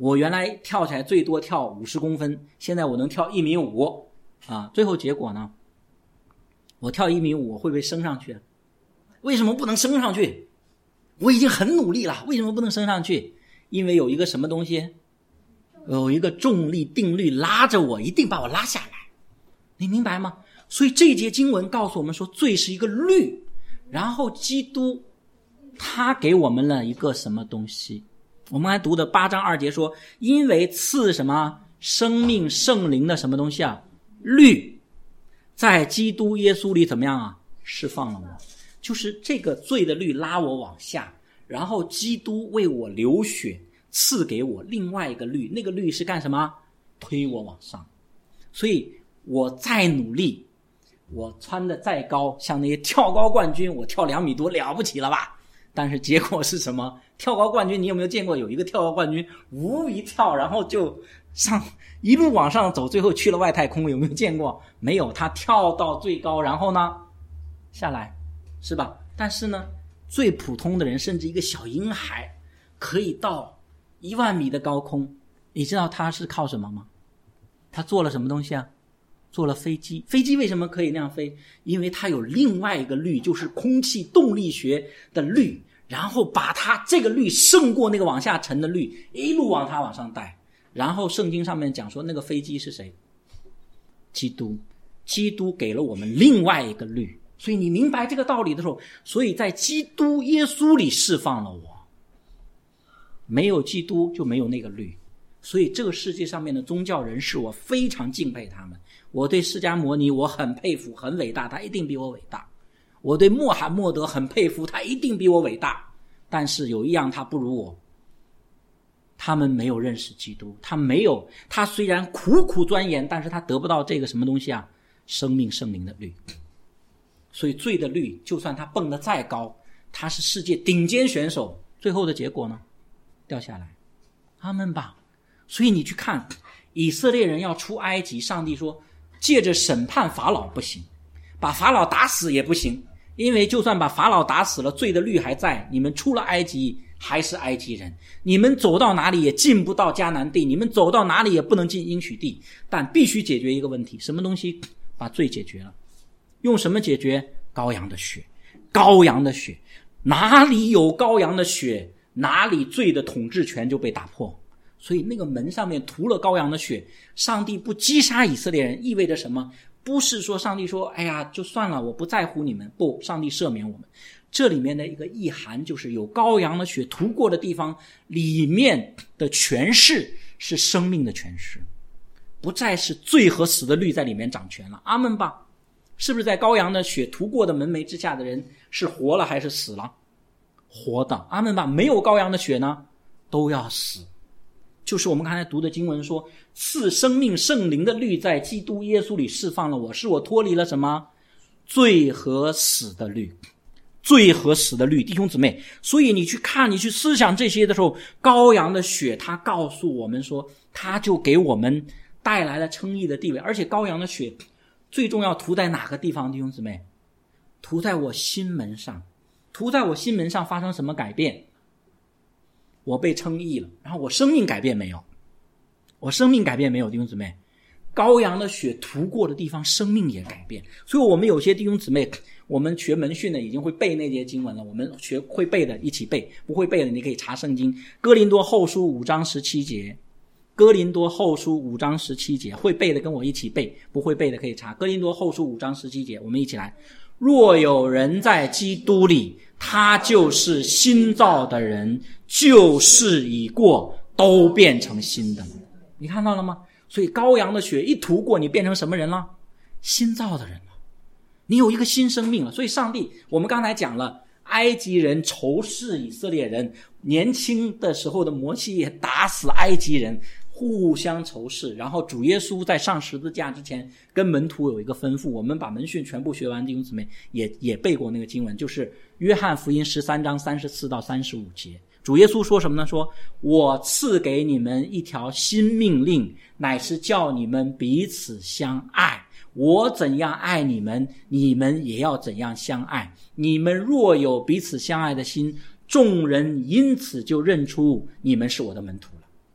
[SPEAKER 1] 我原来跳起来最多跳50公分，现在我能跳1.5米啊，最后结果呢，我跳1.5米我会不会升上去？为什么不能升上去？我已经很努力了，为什么不能升上去？因为有一个什么东西，有一个重力定律拉着我，一定把我拉下来。你明白吗？所以这一节经文告诉我们说，罪是一个律，然后基督他给我们了一个什么东西？我们还读的8章2节说，因为赐什么生命圣灵的什么东西啊？律，在基督耶稣里怎么样啊？释放了我。就是这个罪的律拉我往下，然后基督为我流血，赐给我另外一个律，那个律是干什么？推我往上。所以我再努力，我穿的再高，像那些跳高冠军，我跳2米多了不起了吧？但是结果是什么？跳高冠军你有没有见过？有一个跳高冠军一跳，然后就一路往上走，最后去了外太空，有没有见过？没有，他跳到最高，然后呢下来，是吧？但是呢，最普通的人，甚至一个小婴孩可以到1万米的高空，你知道他是靠什么吗？他做了什么东西啊？做了飞机。飞机为什么可以那样飞？因为它有另外一个律，就是空气动力学的律，然后把它这个律胜过那个往下沉的律，一路往它往上带。然后圣经上面讲说，那个飞机是谁？基督。基督给了我们另外一个律。所以你明白这个道理的时候，所以在基督耶稣里释放了我。没有基督就没有那个律。所以这个世界上面的宗教人士，我非常敬佩他们。我对释迦牟尼我很佩服，很伟大，他一定比我伟大。我对穆罕默德很佩服，他一定比我伟大。但是有一样他不如我，他们没有认识基督，他虽然苦苦钻研，但是他得不到这个什么东西啊？生命圣灵的律。所以罪的律，就算他蹦得再高，他是世界顶尖选手，最后的结果呢？掉下来。阿们吧。所以你去看以色列人要出埃及，上帝说借着审判法老不行，把法老打死也不行，因为就算把法老打死了，罪的律还在，你们出了埃及还是埃及人，你们走到哪里也进不到迦南地，你们走到哪里也不能进应许地。但必须解决一个问题，什么东西？把罪解决了。用什么解决？羔羊的血。羔羊的血，哪里有羔羊的血，哪里罪的统治权就被打破。所以那个门上面涂了羔羊的血，上帝不击杀以色列人意味着什么？不是说上帝说哎呀就算了，我不在乎你们，不，上帝赦免我们。这里面的一个意涵就是有羔羊的血涂过的地方，里面的权势是生命的权势，不再是罪和死的律在里面掌权了。阿们吧。是不是在羔羊的血涂过的门楣之下的人是活了还是死了？活的。阿们吧。没有羔羊的血呢，都要死。就是我们刚才读的经文说，赐生命圣灵的律在基督耶稣里释放了我，使我脱离了什么？罪和死的律。罪和死的律，弟兄姊妹。所以你去看，你去思想这些的时候，羔羊的血它告诉我们说，它就给我们带来了称义的地位。而且羔羊的血最重要涂在哪个地方？弟兄姊妹，涂在我心门上。涂在我心门上发生什么改变？我被称义了，然后我生命改变没有？我生命改变没有，弟兄姊妹。羔羊的血涂过的地方，生命也改变。所以我们有些弟兄姊妹，我们学门训的已经会背那节经文了，我们学会背的一起背，不会背的你可以查圣经。哥林多后书5章17节，哥林多后书5章17节，会背的跟我一起背，不会背的可以查。哥林多后书5章17节，我们一起来。若有人在基督里，他就是新造的人，旧事已过，都变成新的了。你看到了吗？所以羔羊的血一涂过，你变成什么人了？新造的人了，你有一个新生命了。所以上帝，我们刚才讲了，埃及人仇视以色列人，年轻的时候的摩西也打死埃及人，互相仇视。然后主耶稣在上十字架之前跟门徒有一个吩咐，我们把门训全部学完，弟兄姊妹也背过那个经文，就是约翰福音13章34到35节。主耶稣说什么呢？说我赐给你们一条新命令，乃是叫你们彼此相爱。我怎样爱你们，你们也要怎样相爱。你们若有彼此相爱的心，众人因此就认出你们是我的门徒了。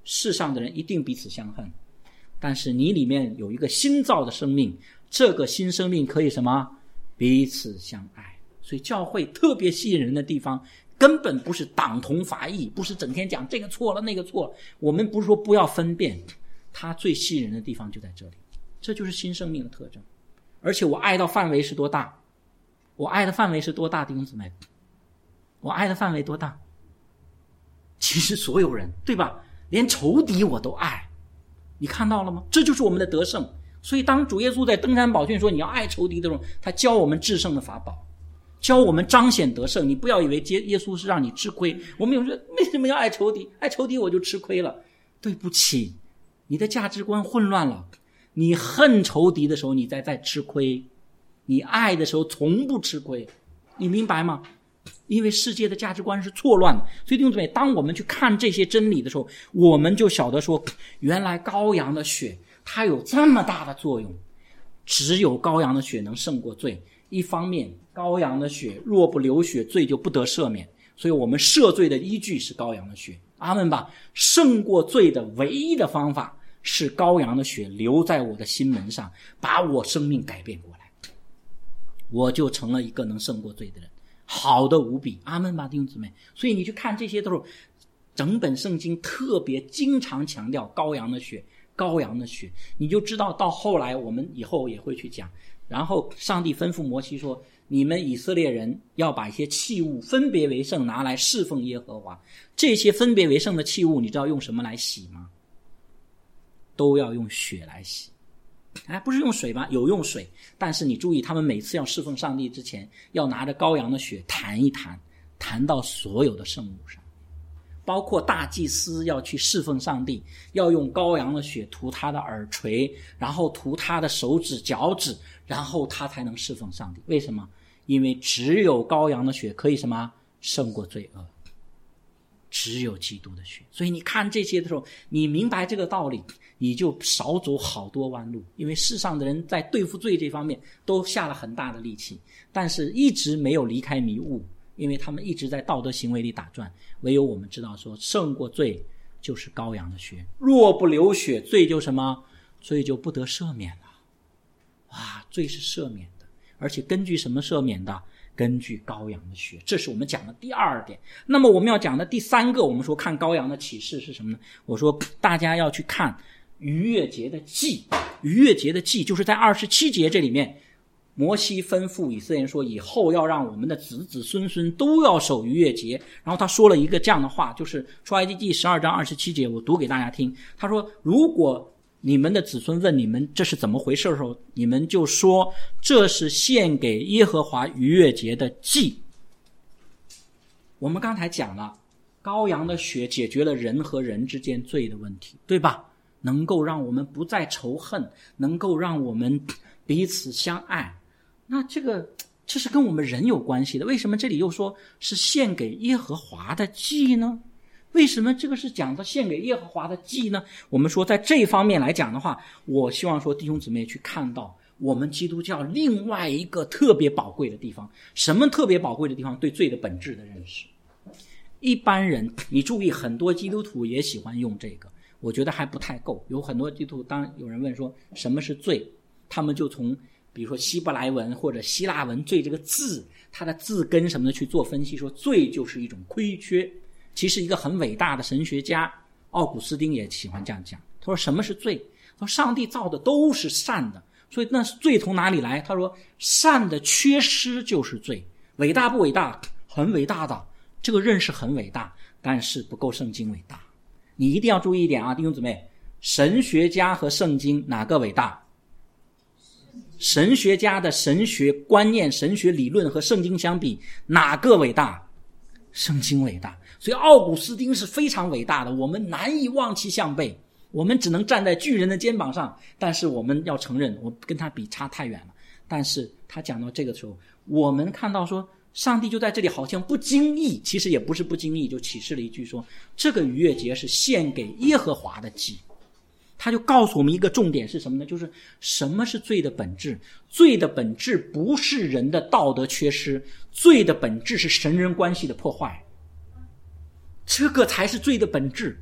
[SPEAKER 1] 世上的人一定彼此相恨，但是你里面有一个新造的生命，这个新生命可以什么？彼此相爱。所以教会特别吸引人的地方根本不是党同伐异，不是整天讲这个错了那个错了，我们不是说不要分辨，它最吸引人的地方就在这里，这就是新生命的特征。而且我爱到范围是多大？我爱的范围是多大，弟兄姊妹？我爱的范围多大？其实所有人，对吧？连仇敌我都爱，你看到了吗？这就是我们的得胜。所以当主耶稣在登山宝训说你要爱仇敌的时候，他教我们制胜的法宝，教我们彰显得胜。你不要以为耶稣是让你吃亏，我们有说为什么要爱仇敌？爱仇敌我就吃亏了。对不起，你的价值观混乱了。你恨仇敌的时候你在吃亏，你爱的时候从不吃亏，你明白吗？因为世界的价值观是错乱的。所以弟兄姊妹，当我们去看这些真理的时候，我们就晓得说，原来羔羊的血它有这么大的作用。只有羔羊的血能胜过罪。一方面，羔羊的血若不流血，罪就不得赦免，所以我们赦罪的依据是羔羊的血。阿们吧。胜过罪的唯一的方法是羔羊的血流在我的心门上，把我生命改变过来，我就成了一个能胜过罪的人，好的无比。阿们吧，弟兄姊妹。所以你去看这些都是整本圣经特别经常强调羔羊的血，羔羊的血，你就知道到后来我们以后也会去讲。然后上帝吩咐摩西说，你们以色列人要把一些器物分别为圣，拿来侍奉耶和华。这些分别为圣的器物你知道用什么来洗吗？都要用血来洗。不是用水吧？有用水，但是你注意，他们每次要侍奉上帝之前要拿着羔羊的血弹一弹，弹到所有的圣物上。包括大祭司要去侍奉上帝，要用羔羊的血涂他的耳垂，然后涂他的手指脚趾，然后他才能侍奉上帝。为什么？因为只有羔羊的血可以什么？胜过罪恶。只有基督的血。所以你看这些的时候，你明白这个道理，你就少走好多弯路。因为世上的人在对付罪这方面都下了很大的力气，但是一直没有离开迷雾，因为他们一直在道德行为里打转。唯有我们知道说，胜过罪就是羔羊的血，若不流血，罪就什么？罪就不得赦免了。哇，罪是赦免的，而且根据什么赦免的？根据羔羊的血。这是我们讲的第二点。那么我们要讲的第三个，我们说看羔羊的启示是什么呢？我说大家要去看逾越节的祭。逾越节的祭就是在27节这里面，摩西吩咐以色列人说，以后要让我们的子子孙孙都要守逾越节。然后他说了一个这样的话，就是出埃及记12章27节，我读给大家听。他说，如果你们的子孙问你们这是怎么回事的时候，你们就说，这是献给耶和华逾越节的祭。我们刚才讲了，羔羊的血解决了人和人之间罪的问题，对吧？能够让我们不再仇恨，能够让我们彼此相爱。那这是跟我们人有关系的。为什么这里又说是献给耶和华的祭呢？为什么这个是讲的献给耶和华的祭呢？我们说在这方面来讲的话，我希望说弟兄姊妹去看到我们基督教另外一个特别宝贵的地方。什么特别宝贵的地方？对罪的本质的认识。一般人，你注意，很多基督徒也喜欢用这个，我觉得还不太够。有很多基督徒，当有人问说什么是罪，他们就从比如说希伯来文或者希腊文罪这个字，它的字根什么的去做分析，说罪就是一种亏缺。其实一个很伟大的神学家奥古斯丁也喜欢这样讲，他说什么是罪？他说上帝造的都是善的，所以那罪从哪里来？他说善的缺失就是罪。伟大不伟大？很伟大的，这个认识很伟大，但是不够圣经伟大。你一定要注意一点啊，弟兄姊妹，神学家和圣经哪个伟大？神学家的神学观念、神学理论和圣经相比，哪个伟大？圣经伟大。所以奥古斯丁是非常伟大的，我们难以望其项背，我们只能站在巨人的肩膀上，但是我们要承认我跟他比差太远了。但是他讲到这个时候，我们看到说上帝就在这里好像不经意，其实也不是不经意，就启示了一句说，这个逾越节是献给耶和华的祭。他就告诉我们一个重点是什么呢？就是什么是罪的本质？罪的本质不是人的道德缺失，罪的本质是神人关系的破坏。这个才是罪的本质。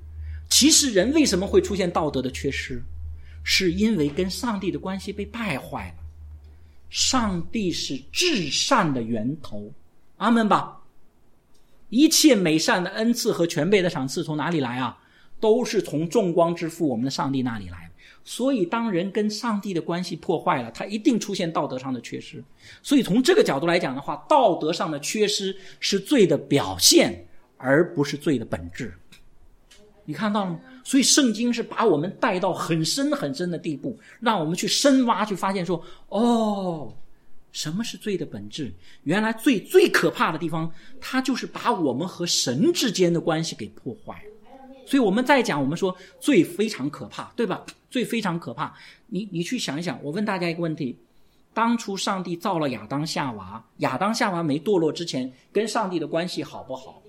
[SPEAKER 1] 其实人为什么会出现道德的缺失？是因为跟上帝的关系被败坏了。上帝是至善的源头，阿们吧。一切美善的恩赐和全备的赏赐从哪里来啊？都是从众光之父我们的上帝那里来。所以当人跟上帝的关系破坏了，他一定出现道德上的缺失。所以从这个角度来讲的话，道德上的缺失是罪的表现，而不是罪的本质。你看到了吗？所以圣经是把我们带到很深很深的地步，让我们去深挖，去发现说，什么是罪的本质？原来罪最可怕的地方，它就是把我们和神之间的关系给破坏了。所以我们再讲，我们说罪非常可怕，对吧？罪非常可怕。你去想一想，我问大家一个问题，当初上帝造了亚当夏娃，亚当夏娃没堕落之前，跟上帝的关系好不好？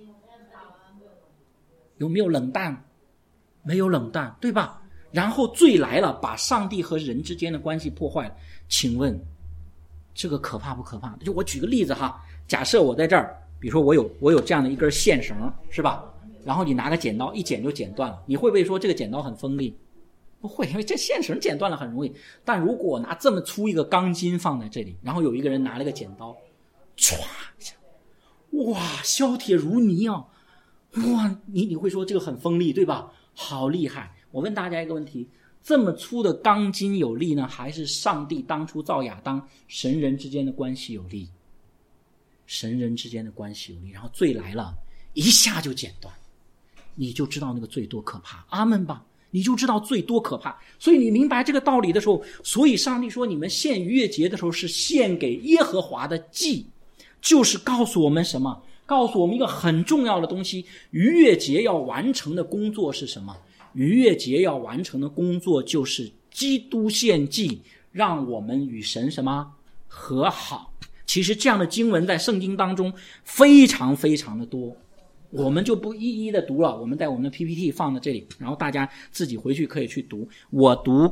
[SPEAKER 1] 有没有冷淡？没有冷淡，对吧？然后罪来了，把上帝和人之间的关系破坏了。请问这个可怕不可怕？就我举个例子哈，假设我在这儿，比如说我有这样的一根线绳，是吧？然后你拿个剪刀一剪就剪断了，你会不会说这个剪刀很锋利？不会，因为这线绳剪断了很容易。但如果我拿这么粗一个钢筋放在这里，然后有一个人拿了个剪刀，唰一下，哇，削铁如泥啊！哇，你会说这个很锋利，对吧？好厉害！我问大家一个问题，这么粗的钢筋有力呢，还是上帝当初造亚当神人之间的关系有力？神人之间的关系有力，然后罪来了，一下就剪断，你就知道那个罪多可怕。阿们吧，你就知道罪多可怕。所以你明白这个道理的时候，所以上帝说你们献逾越节的时候是献给耶和华的祭，就是告诉我们什么？告诉我们一个很重要的东西，逾越节要完成的工作是什么？逾越节要完成的工作就是基督献祭，让我们与神什么和好。其实这样的经文在圣经当中非常非常的多，我们就不一一的读了，我们在我们的 PPT 放在这里，然后大家自己回去可以去读。我读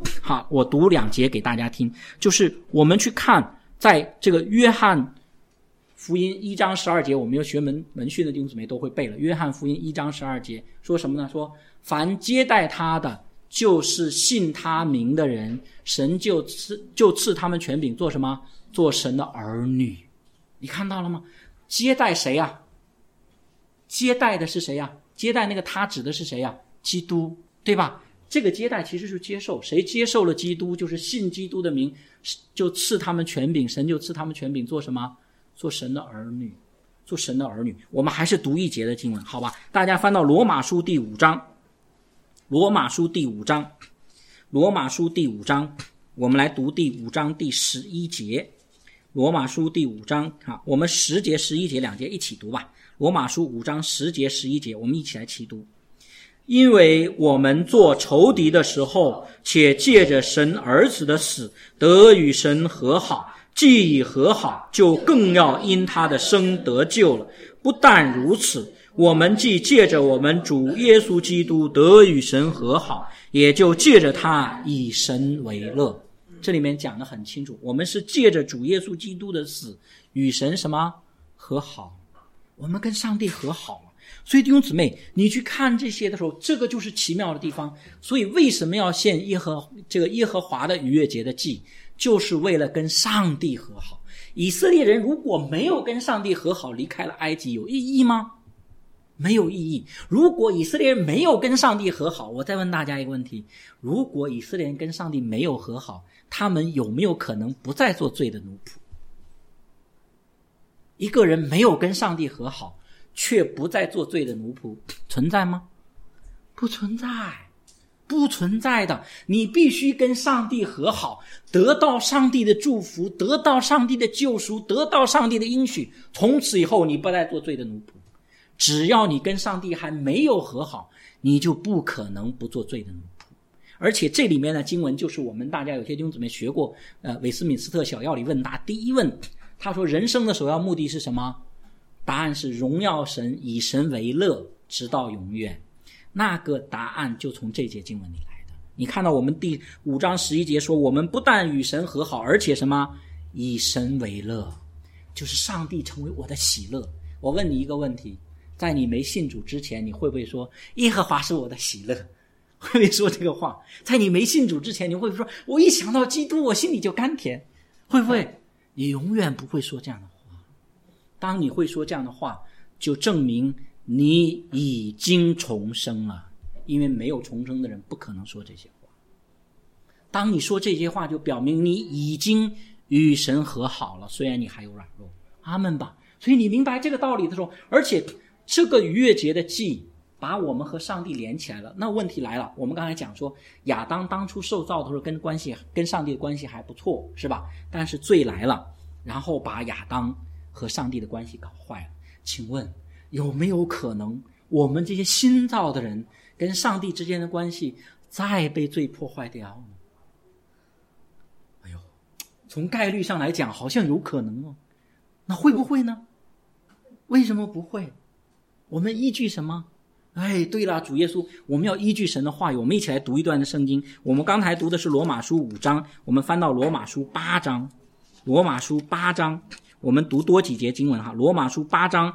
[SPEAKER 1] 2节给大家听，就是我们去看在这个约翰福音1章12节，我们有学门训的弟兄姊妹都会背了。约翰福音1章12节说什么呢？说凡接待他的，就是信他名的人，神就赐他们权柄做什么？做神的儿女。你看到了吗？接待谁啊？接待的是谁啊？接待那个他指的是谁啊？基督，对吧？这个接待其实是接受，谁接受了基督，就是信基督的名，就赐他们权柄，神就赐他们权柄做什么？做神的儿女，做神的儿女。我们还是读一节的经文，好吧？大家翻到罗马书第5章，罗马书第5章，罗马书第5章，我们来读第5章第11节。罗马书第5章，我们10节11节2节一起读吧。罗马书5章10节11节，我们一起来齐读。因为我们做仇敌的时候，且借着神儿子的死得与神和好，既已和好，就更要因他的生得救了。不但如此，我们既借着我们主耶稣基督得与神和好，也就借着他以神为乐。这里面讲得很清楚，我们是借着主耶稣基督的死与神什么和好，我们跟上帝和好了。所以弟兄姊妹，你去看这些的时候，这个就是奇妙的地方。所以为什么要献耶和华的逾越节的祭，就是为了跟上帝和好。以色列人如果没有跟上帝和好，离开了埃及，有意义吗？没有意义。如果以色列人没有跟上帝和好，我再问大家一个问题，如果以色列人跟上帝没有和好，他们有没有可能不再做罪的奴仆？一个人没有跟上帝和好，却不再做罪的奴仆，存在吗？不存在，不存在的。你必须跟上帝和好，得到上帝的祝福，得到上帝的救赎，得到上帝的应许，从此以后你不再做罪的奴仆。只要你跟上帝还没有和好，你就不可能不做罪的奴仆。而且这里面的经文就是我们大家有些弟兄姊妹学过韦斯敏斯特小要理问答第一问，他说人生的首要目的是什么？答案是荣耀神，以神为乐，直到永远。那个答案就从这节经文里来的。你看到我们第5章11节说，我们不但与神和好，而且什么？以神为乐，就是上帝成为我的喜乐。我问你一个问题，在你没信主之前，你会不会说耶和华是我的喜乐？ 会不会说这个话？在你没信主之前，你会说我一想到基督我心里就甘甜，会不会？你永远不会说这样的话。当你会说这样的话，就证明你已经重生了，因为没有重生的人不可能说这些话。当你说这些话，就表明你已经与神和好了，虽然你还有软弱。阿们吧。所以你明白这个道理的时候，而且这个逾越节的祭把我们和上帝连起来了。那问题来了，我们刚才讲说亚当当初受造的时候跟上帝的关系还不错，是吧？但是罪来了，然后把亚当和上帝的关系搞坏了。请问有没有可能我们这些新造的人跟上帝之间的关系再被罪破坏掉呢？哎呦，从概率上来讲好像有可能哦。那会不会呢？为什么不会？我们依据什么？哎，对了，主耶稣，我们要依据神的话语。我们一起来读一段的圣经。我们刚才读的是罗马书5章，我们翻到罗马书8章。罗马书8章，我们读多几节经文哈。罗马书8章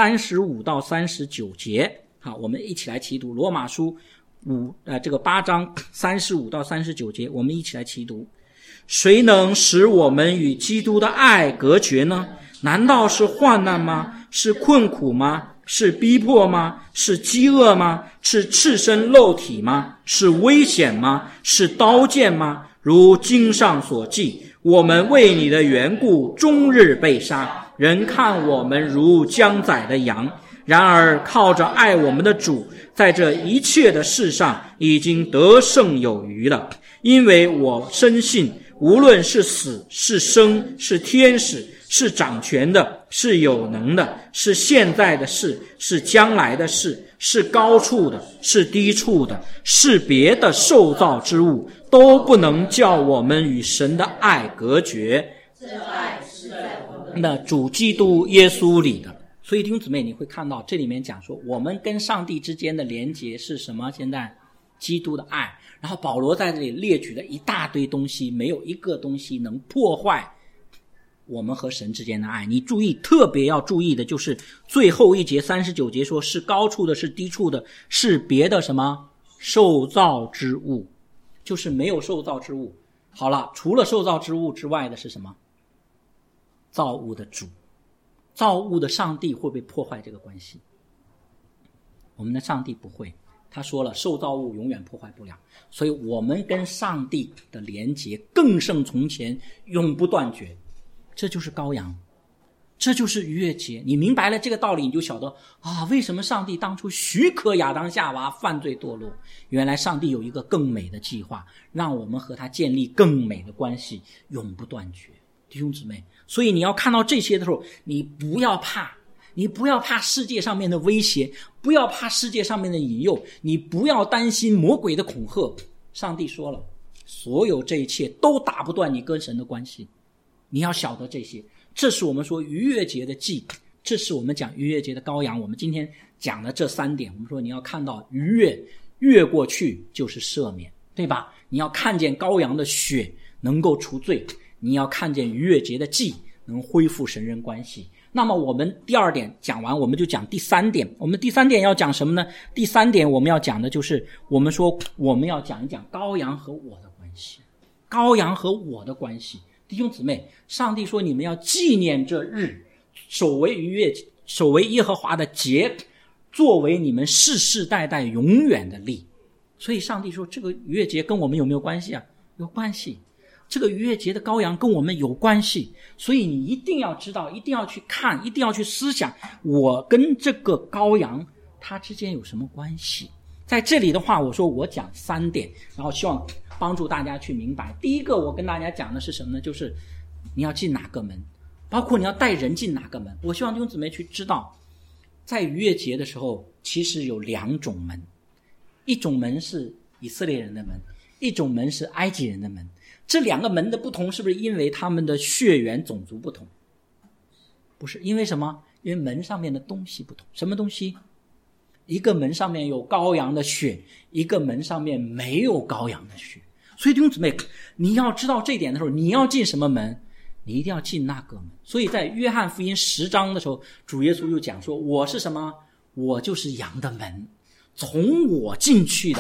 [SPEAKER 1] 35到39节。好，我们一起来齐读罗马书这个8章35到39节，我们一起来齐读。谁能使我们与基督的爱隔绝呢？难道是患难吗？是困苦吗？是逼迫吗？是饥饿吗？是赤身露体吗？是危险吗？是刀剑吗？如经上所记，我们为你的缘故终日被杀，人看我们如将宰的羊。然而靠着爱我们的主，在这一切的事上已经得胜有余了。因为我深信，无论是死是生，是天使，是掌权的，是有能的，是现在的事，是将来的事，是高处的，是低处的，是别的受造之物，都不能叫我们与神的爱隔绝。这爱是在我们的主基督耶稣里的。所以弟兄姊妹，你会看到这里面讲说，我们跟上帝之间的连结是什么？现在基督的爱。然后保罗在这里列举了一大堆东西，没有一个东西能破坏我们和神之间的爱。你注意，特别要注意的就是最后一节39节说，是高处的，是低处的，是别的什么受造之物，就是没有受造之物。好了，除了受造之物之外的是什么？造物的主。造物的上帝会不会破坏这个关系？我们的上帝不会，他说了，受造物永远破坏不了。所以我们跟上帝的连结更胜从前，永不断绝。这就是羔羊，这就是逾越节。你明白了这个道理，你就晓得啊，为什么上帝当初许可亚当夏娃犯罪堕落。原来上帝有一个更美的计划，让我们和他建立更美的关系，永不断绝。弟兄姊妹，所以你要看到这些的时候，你不要怕，你不要怕世界上面的威胁，不要怕世界上面的引诱，你不要担心魔鬼的恐吓。上帝说了，所有这一切都打不断你跟神的关系。你要晓得这些，这是我们说逾越节的祭，这是我们讲逾越节的羔羊。我们今天讲的这3点，我们说你要看到逾越过去就是赦免，对吧？你要看见羔羊的血能够除罪，你要看见逾越节的祭能恢复神人关系。那么我们第2点讲完，我们就讲第3点。我们第3点要讲什么呢？第3点我们要讲的就是我们说我们要讲一讲羔羊和我的关系，羔羊和我的关系。弟兄姊妹，上帝说你们要纪念这日，守为耶和华的节，作为你们世世代代永远的例。所以上帝说这个逾越节跟我们有没有关系啊？有关系。这个逾越节的羔羊跟我们有关系，所以你一定要知道，一定要去看，一定要去思想，我跟这个羔羊它之间有什么关系。在这里的话，我说我讲3点，然后希望帮助大家去明白。第一个我跟大家讲的是什么呢？就是你要进哪个门，包括你要带人进哪个门。我希望弟兄姊妹去知道，在逾越节的时候其实有2种门，一种门是以色列人的门，一种门是埃及人的门。这2个门的不同是不是因为他们的血缘种族不同？不是，因为什么？因为门上面的东西不同。什么东西？一个门上面有羔羊的血，一个门上面没有羔羊的血。所以弟兄姊妹，你要知道这点的时候，你要进什么门？你一定要进那个门。所以在约翰福音10章的时候，主耶稣就讲说，我是什么？我就是羊的门，从我进去的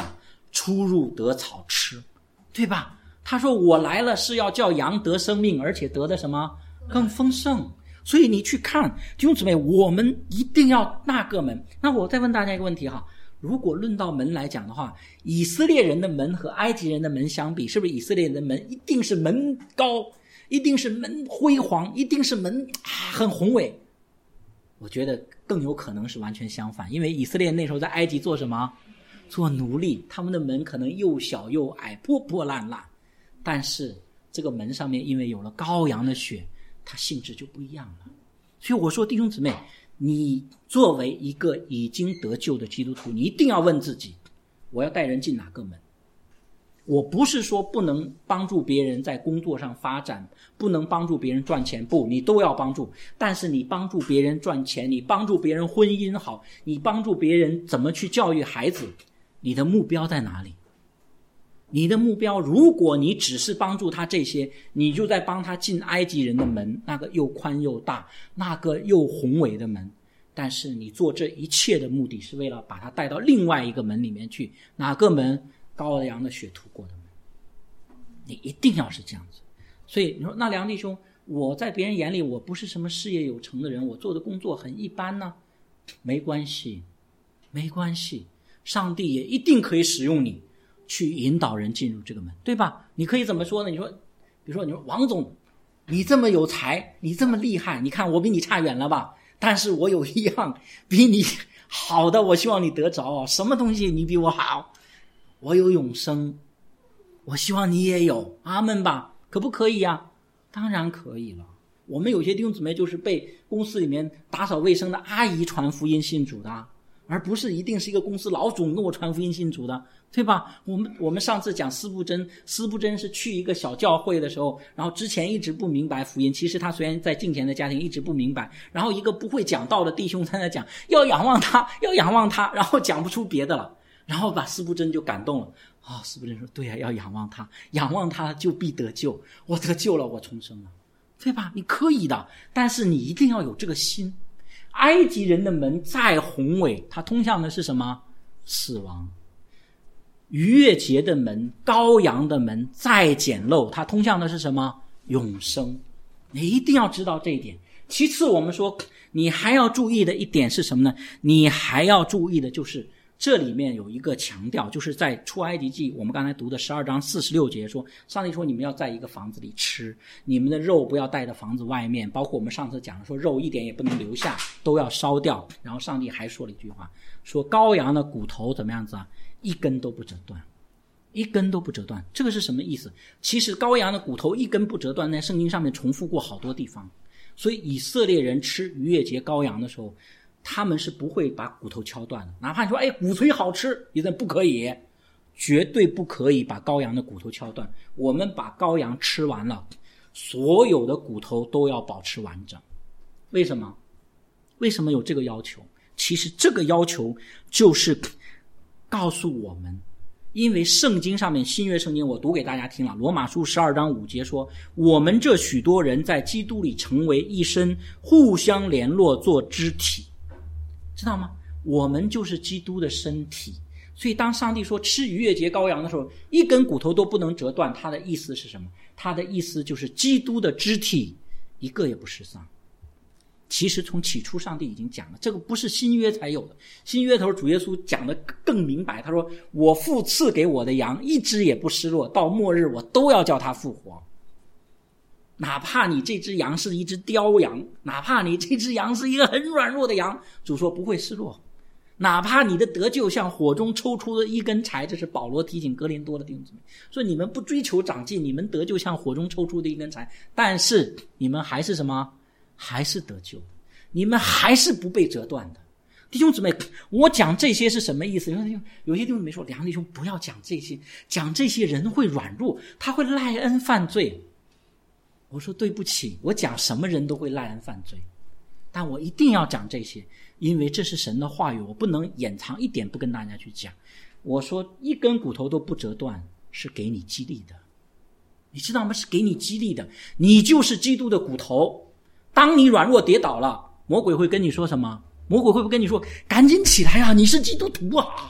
[SPEAKER 1] 出入得草吃，对吧？他说我来了是要叫羊得生命，而且得的什么更丰盛。所以你去看弟兄姊妹，我们一定要那个门。那我再问大家一个问题哈，如果论到门来讲的话，以色列人的门和埃及人的门相比，是不是以色列人的门一定是门高，一定是门辉煌，一定是门很宏伟？我觉得更有可能是完全相反，因为以色列那时候在埃及做什么？做奴隶，他们的门可能又小又矮，破破烂烂，但是这个门上面因为有了羔羊的血，它性质就不一样了。所以我说弟兄姊妹，你作为一个已经得救的基督徒，你一定要问自己，我要带人进哪个门？我不是说不能帮助别人在工作上发展，不能帮助别人赚钱，不，你都要帮助。但是你帮助别人赚钱，你帮助别人婚姻好，你帮助别人怎么去教育孩子，你的目标在哪里？你的目标，如果你只是帮助他这些，你就在帮他进埃及人的门，那个又宽又大，那个又宏伟的门。但是你做这一切的目的是为了把他带到另外一个门里面去，哪个门？羔羊的血涂过的门。你一定要是这样子。所以你说那梁弟兄，我在别人眼里我不是什么事业有成的人，我做的工作很一般呢，没关系，没关系，上帝也一定可以使用你去引导人进入这个门，对吧？你可以怎么说呢？你说比如说你说王总，你这么有才，你这么厉害，你看我比你差远了吧，但是我有一样比你好的，我希望你得着。什么东西你比我好？我有永生，我希望你也有。阿们吧，可不可以啊？当然可以了。我们有些弟兄姊妹就是被公司里面打扫卫生的阿姨传福音信主的，而不是一定是一个公司老总跟我传福音信主的，对吧？我们上次讲司布真是去一个小教会的时候，然后之前一直不明白福音，其实他虽然在敬虔的家庭一直不明白，然后一个不会讲道的弟兄在那讲要仰望他，要仰望他，然后讲不出别的了，然后把司布真就感动了。司布真说对呀，要仰望他，仰望他就必得救，我得救了，我重生了，对吧？你可以的，但是你一定要有这个心。埃及人的门再宏伟，它通向的是什么？死亡。逾越节的门，羔羊的门再简陋，它通向的是什么？永生。你一定要知道这一点。其次我们说你还要注意的一点是什么呢？你还要注意的就是这里面有一个强调，就是在出埃及记我们刚才读的12章46节说，上帝说你们要在一个房子里吃，你们的肉不要带到房子外面，包括我们上次讲的说肉一点也不能留下，都要烧掉。然后上帝还说了一句话，说羔羊的骨头怎么样子啊？一根都不折断，一根都不折断。这个是什么意思？其实羔羊的骨头一根不折断在圣经上面重复过好多地方，所以以色列人吃逾越节羔羊的时候，他们是不会把骨头敲断的。哪怕你说骨髓好吃，你这不可以，绝对不可以把羔羊的骨头敲断。我们把羔羊吃完了，所有的骨头都要保持完整。为什么？为什么有这个要求？其实这个要求就是告诉我们，因为圣经上面新约圣经我读给大家听了，罗马书12章5节说，我们这许多人在基督里成为一身，互相联络做肢体，知道吗？我们就是基督的身体。所以当上帝说吃逾越节羔羊的时候，一根骨头都不能折断，他的意思是什么？他的意思就是基督的肢体一个也不失丧。其实从起初上帝已经讲了，这个不是新约才有的。新约的时候主耶稣讲得更明白，他说我父赐给我的羊一只也不失落，到末日我都要叫它复活。哪怕你这只羊是一只雕羊，哪怕你这只羊是一个很软弱的羊，主说不会失落。哪怕你的得救像火中抽出的一根柴，这是保罗提醒哥林多的弟兄姊妹，说你们不追求长进，你们得救像火中抽出的一根柴，但是你们还是什么？还是得救，你们还是不被折断的。弟兄姊妹，我讲这些是什么意思？有些弟兄姊妹说，梁弟兄不要讲这些，讲这些人会软弱，他会赖恩犯罪。我说对不起，我讲什么人都会赖恩犯罪，但我一定要讲这些，因为这是神的话语，我不能掩藏一点不跟大家去讲。我说一根骨头都不折断，是给你激励的，你知道吗？是给你激励的。你就是基督的骨头，当你软弱跌倒了，魔鬼会跟你说什么？魔鬼会不会跟你说赶紧起来啊，你是基督徒啊，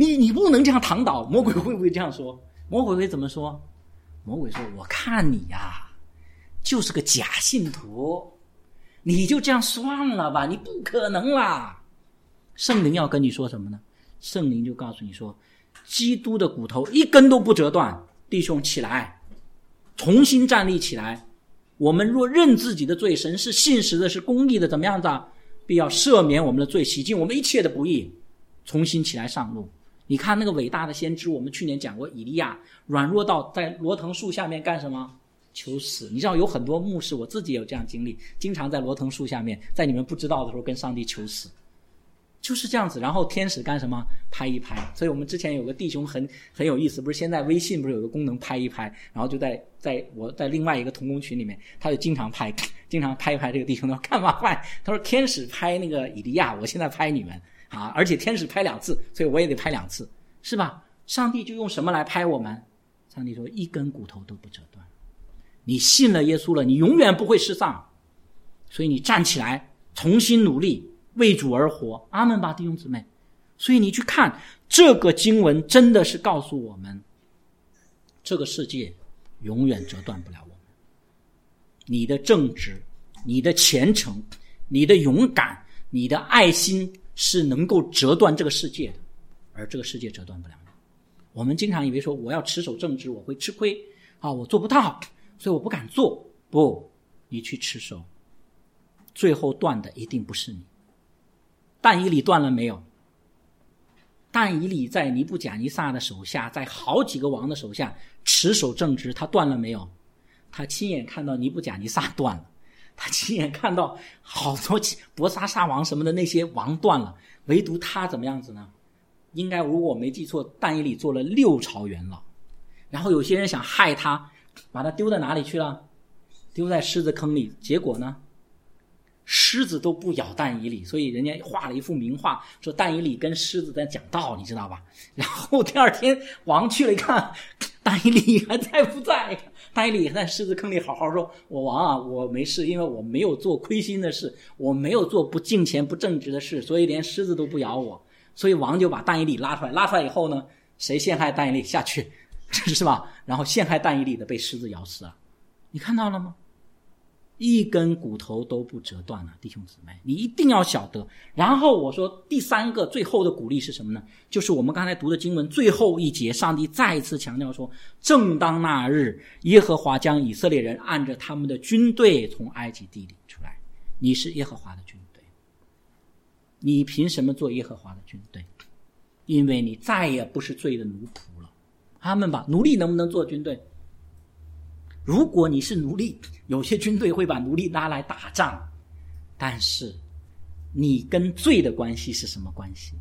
[SPEAKER 1] 你不能这样躺倒。魔鬼会不会这样说？魔鬼会怎么说？魔鬼说，我看你呀，就是个假信徒，你就这样算了吧，你不可能啦。圣灵要跟你说什么呢？圣灵就告诉你说，基督的骨头一根都不折断，弟兄起来，重新站立起来。我们若认自己的罪，神是信实的，是公义的，怎么样的？必要赦免我们的罪，洗净我们一切的不义，重新起来上路。你看那个伟大的先知，我们去年讲过，以利亚软弱到在罗藤树下面干什么？求死。你知道有很多牧师，我自己也有这样经历，经常在罗藤树下面，在你们不知道的时候跟上帝求死，就是这样子。然后天使干什么？拍一拍。所以我们之前有个弟兄很有意思，不是现在微信不是有个功能拍一拍，然后就我在另外一个同工群里面，他就经常拍一拍这个弟兄，他说干嘛拍？他说天使拍那个以利亚，我现在拍你们啊，而且天使拍2次，所以我也得拍2次，是吧？上帝就用什么来拍我们？上帝说一根骨头都不折断。你信了耶稣了，你永远不会失丧，所以你站起来，重新努力，为主而活。阿们吧，弟兄姊妹。所以你去看这个经文，真的是告诉我们，这个世界永远折断不了我们。你的正直，你的虔诚，你的勇敢，你的爱心是能够折断这个世界的，而这个世界折断不了你。我们经常以为说，我要持守正直我会吃亏啊，我做不到，所以我不敢做。不，你去持守，最后断的一定不是你。但以理断了没有？但以理在尼布甲尼撒的手下，在好几个王的手下持守正直，他断了没有？他亲眼看到尼布甲尼撒断了，他亲眼看到好多伯沙撒王什么的那些王断了，唯独他怎么样子呢？应该如果我没记错，但以理做了6朝元老，然后有些人想害他，把他丢在哪里去了？丢在狮子坑里。结果呢，狮子都不咬但以理，所以人家画了一幅名画，说但以理跟狮子在讲道，你知道吧？然后第二天王去了一看，但以理还在不在？但以理在狮子坑里好好说，我王啊，我没事，因为我没有做亏心的事，我没有做不敬虔不正直的事，所以连狮子都不咬我。所以王就把但以理拉出来以后呢，谁陷害但以理？下去，是吧？然后陷害但以理的被狮子咬死了。你看到了吗？一根骨头都不折断了，弟兄姊妹，你一定要晓得。然后我说第3个最后的鼓励是什么呢？就是我们刚才读的经文最后一节，上帝再一次强调说，正当那日，耶和华将以色列人按着他们的军队从埃及地里出来。你是耶和华的军队，你凭什么做耶和华的军队？因为你再也不是罪的奴仆了。阿们吧。奴隶能不能做军队？如果你是奴隶，有些军队会把奴隶拉来打仗，但是你跟罪的关系是什么关系？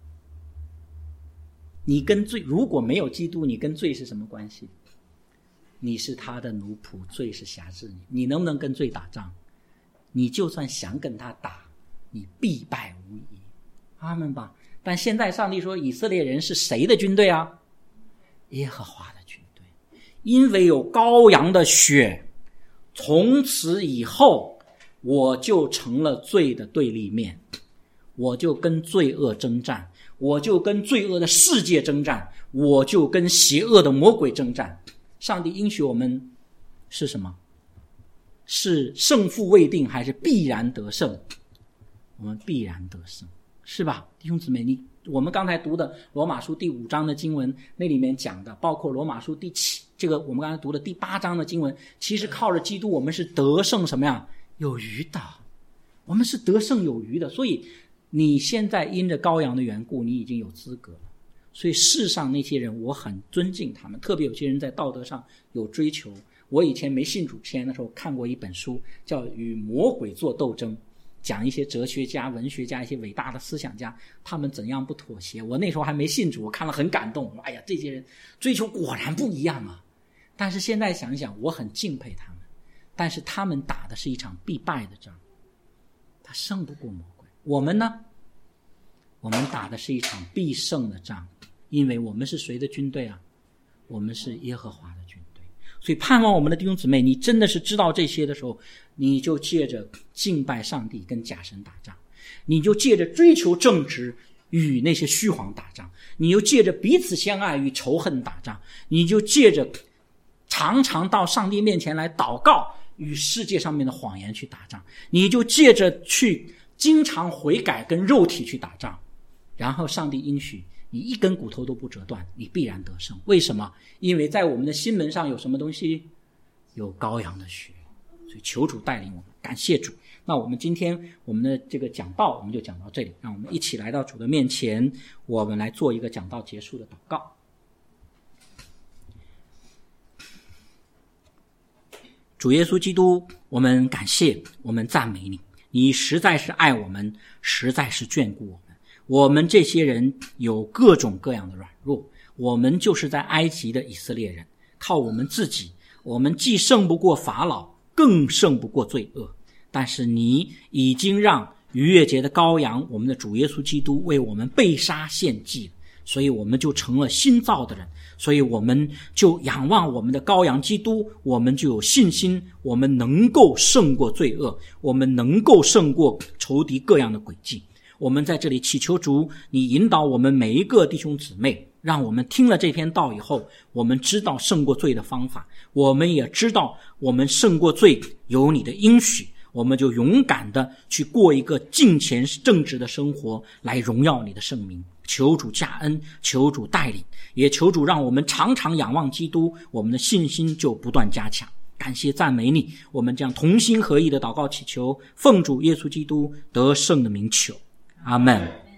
[SPEAKER 1] 你跟罪，如果没有基督，你跟罪是什么关系？你是他的奴仆，罪是辖制你。你能不能跟罪打仗？你就算想跟他打，你必败无疑。阿们吧。但现在上帝说，以色列人是谁的军队啊？耶和华的军队。因为有羔羊的血，从此以后我就成了罪的对立面，我就跟罪恶征战，我就跟罪恶的世界征战，我就跟邪恶的魔鬼征战。上帝应许我们是什么？是胜负未定还是必然得胜？我们必然得胜，是吧？弟兄姊妹，我们刚才读的罗马书第5章的经文，那里面讲的，包括罗马书第7，这个我们刚才读的第8章的经文，其实靠着基督我们是得胜什么呀？有余的，我们是得胜有余的。所以你现在因着羔羊的缘故，你已经有资格了。所以世上那些人我很尊敬他们，特别有些人在道德上有追求。我以前没信主之前的时候看过一本书，叫《与魔鬼做斗争》，讲一些哲学家、文学家、一些伟大的思想家，他们怎样不妥协。我那时候还没信主，我看了很感动。哎呀，这些人追求果然不一样啊！但是现在想想，我很敬佩他们。但是他们打的是一场必败的仗，他胜不过魔鬼。我们呢？我们打的是一场必胜的仗，因为我们是谁的军队啊？我们是耶和华的军队。所以盼望我们的弟兄姊妹，你真的是知道这些的时候，你就借着敬拜上帝跟假神打仗，你就借着追求正直与那些虚谎打仗，你又借着彼此相爱与仇恨打仗，你就借着常常到上帝面前来祷告与世界上面的谎言去打仗，你就借着去经常悔改跟肉体去打仗，然后上帝应许你一根骨头都不折断，你必然得胜。为什么？因为在我们的心门上有什么东西？有羔羊的血。所以求主带领我们，感谢主。那我们今天我们的这个讲道我们就讲到这里，让我们一起来到主的面前，我们来做一个讲道结束的祷告。主耶稣基督，我们感谢，我们赞美你，你实在是爱我们，实在是眷顾我们。我们这些人有各种各样的软弱，我们就是在埃及的以色列人，靠我们自己，我们既胜不过法老，更胜不过罪恶。但是你已经让逾越节的羔羊，我们的主耶稣基督为我们被杀献祭了，所以我们就成了新造的人，所以我们就仰望我们的羔羊基督，我们就有信心，我们能够胜过罪恶，我们能够胜过仇敌各样的诡计。我们在这里祈求主，你引导我们每一个弟兄姊妹，让我们听了这篇道以后，我们知道胜过罪的方法，我们也知道我们胜过罪有你的应许，我们就勇敢的去过一个敬虔正直的生活，来荣耀你的圣名。求主加恩，求主带领，也求主让我们常常仰望基督，我们的信心就不断加强。感谢赞美你，我们将同心合意的祷告祈求，奉主耶稣基督得胜的名求，阿们。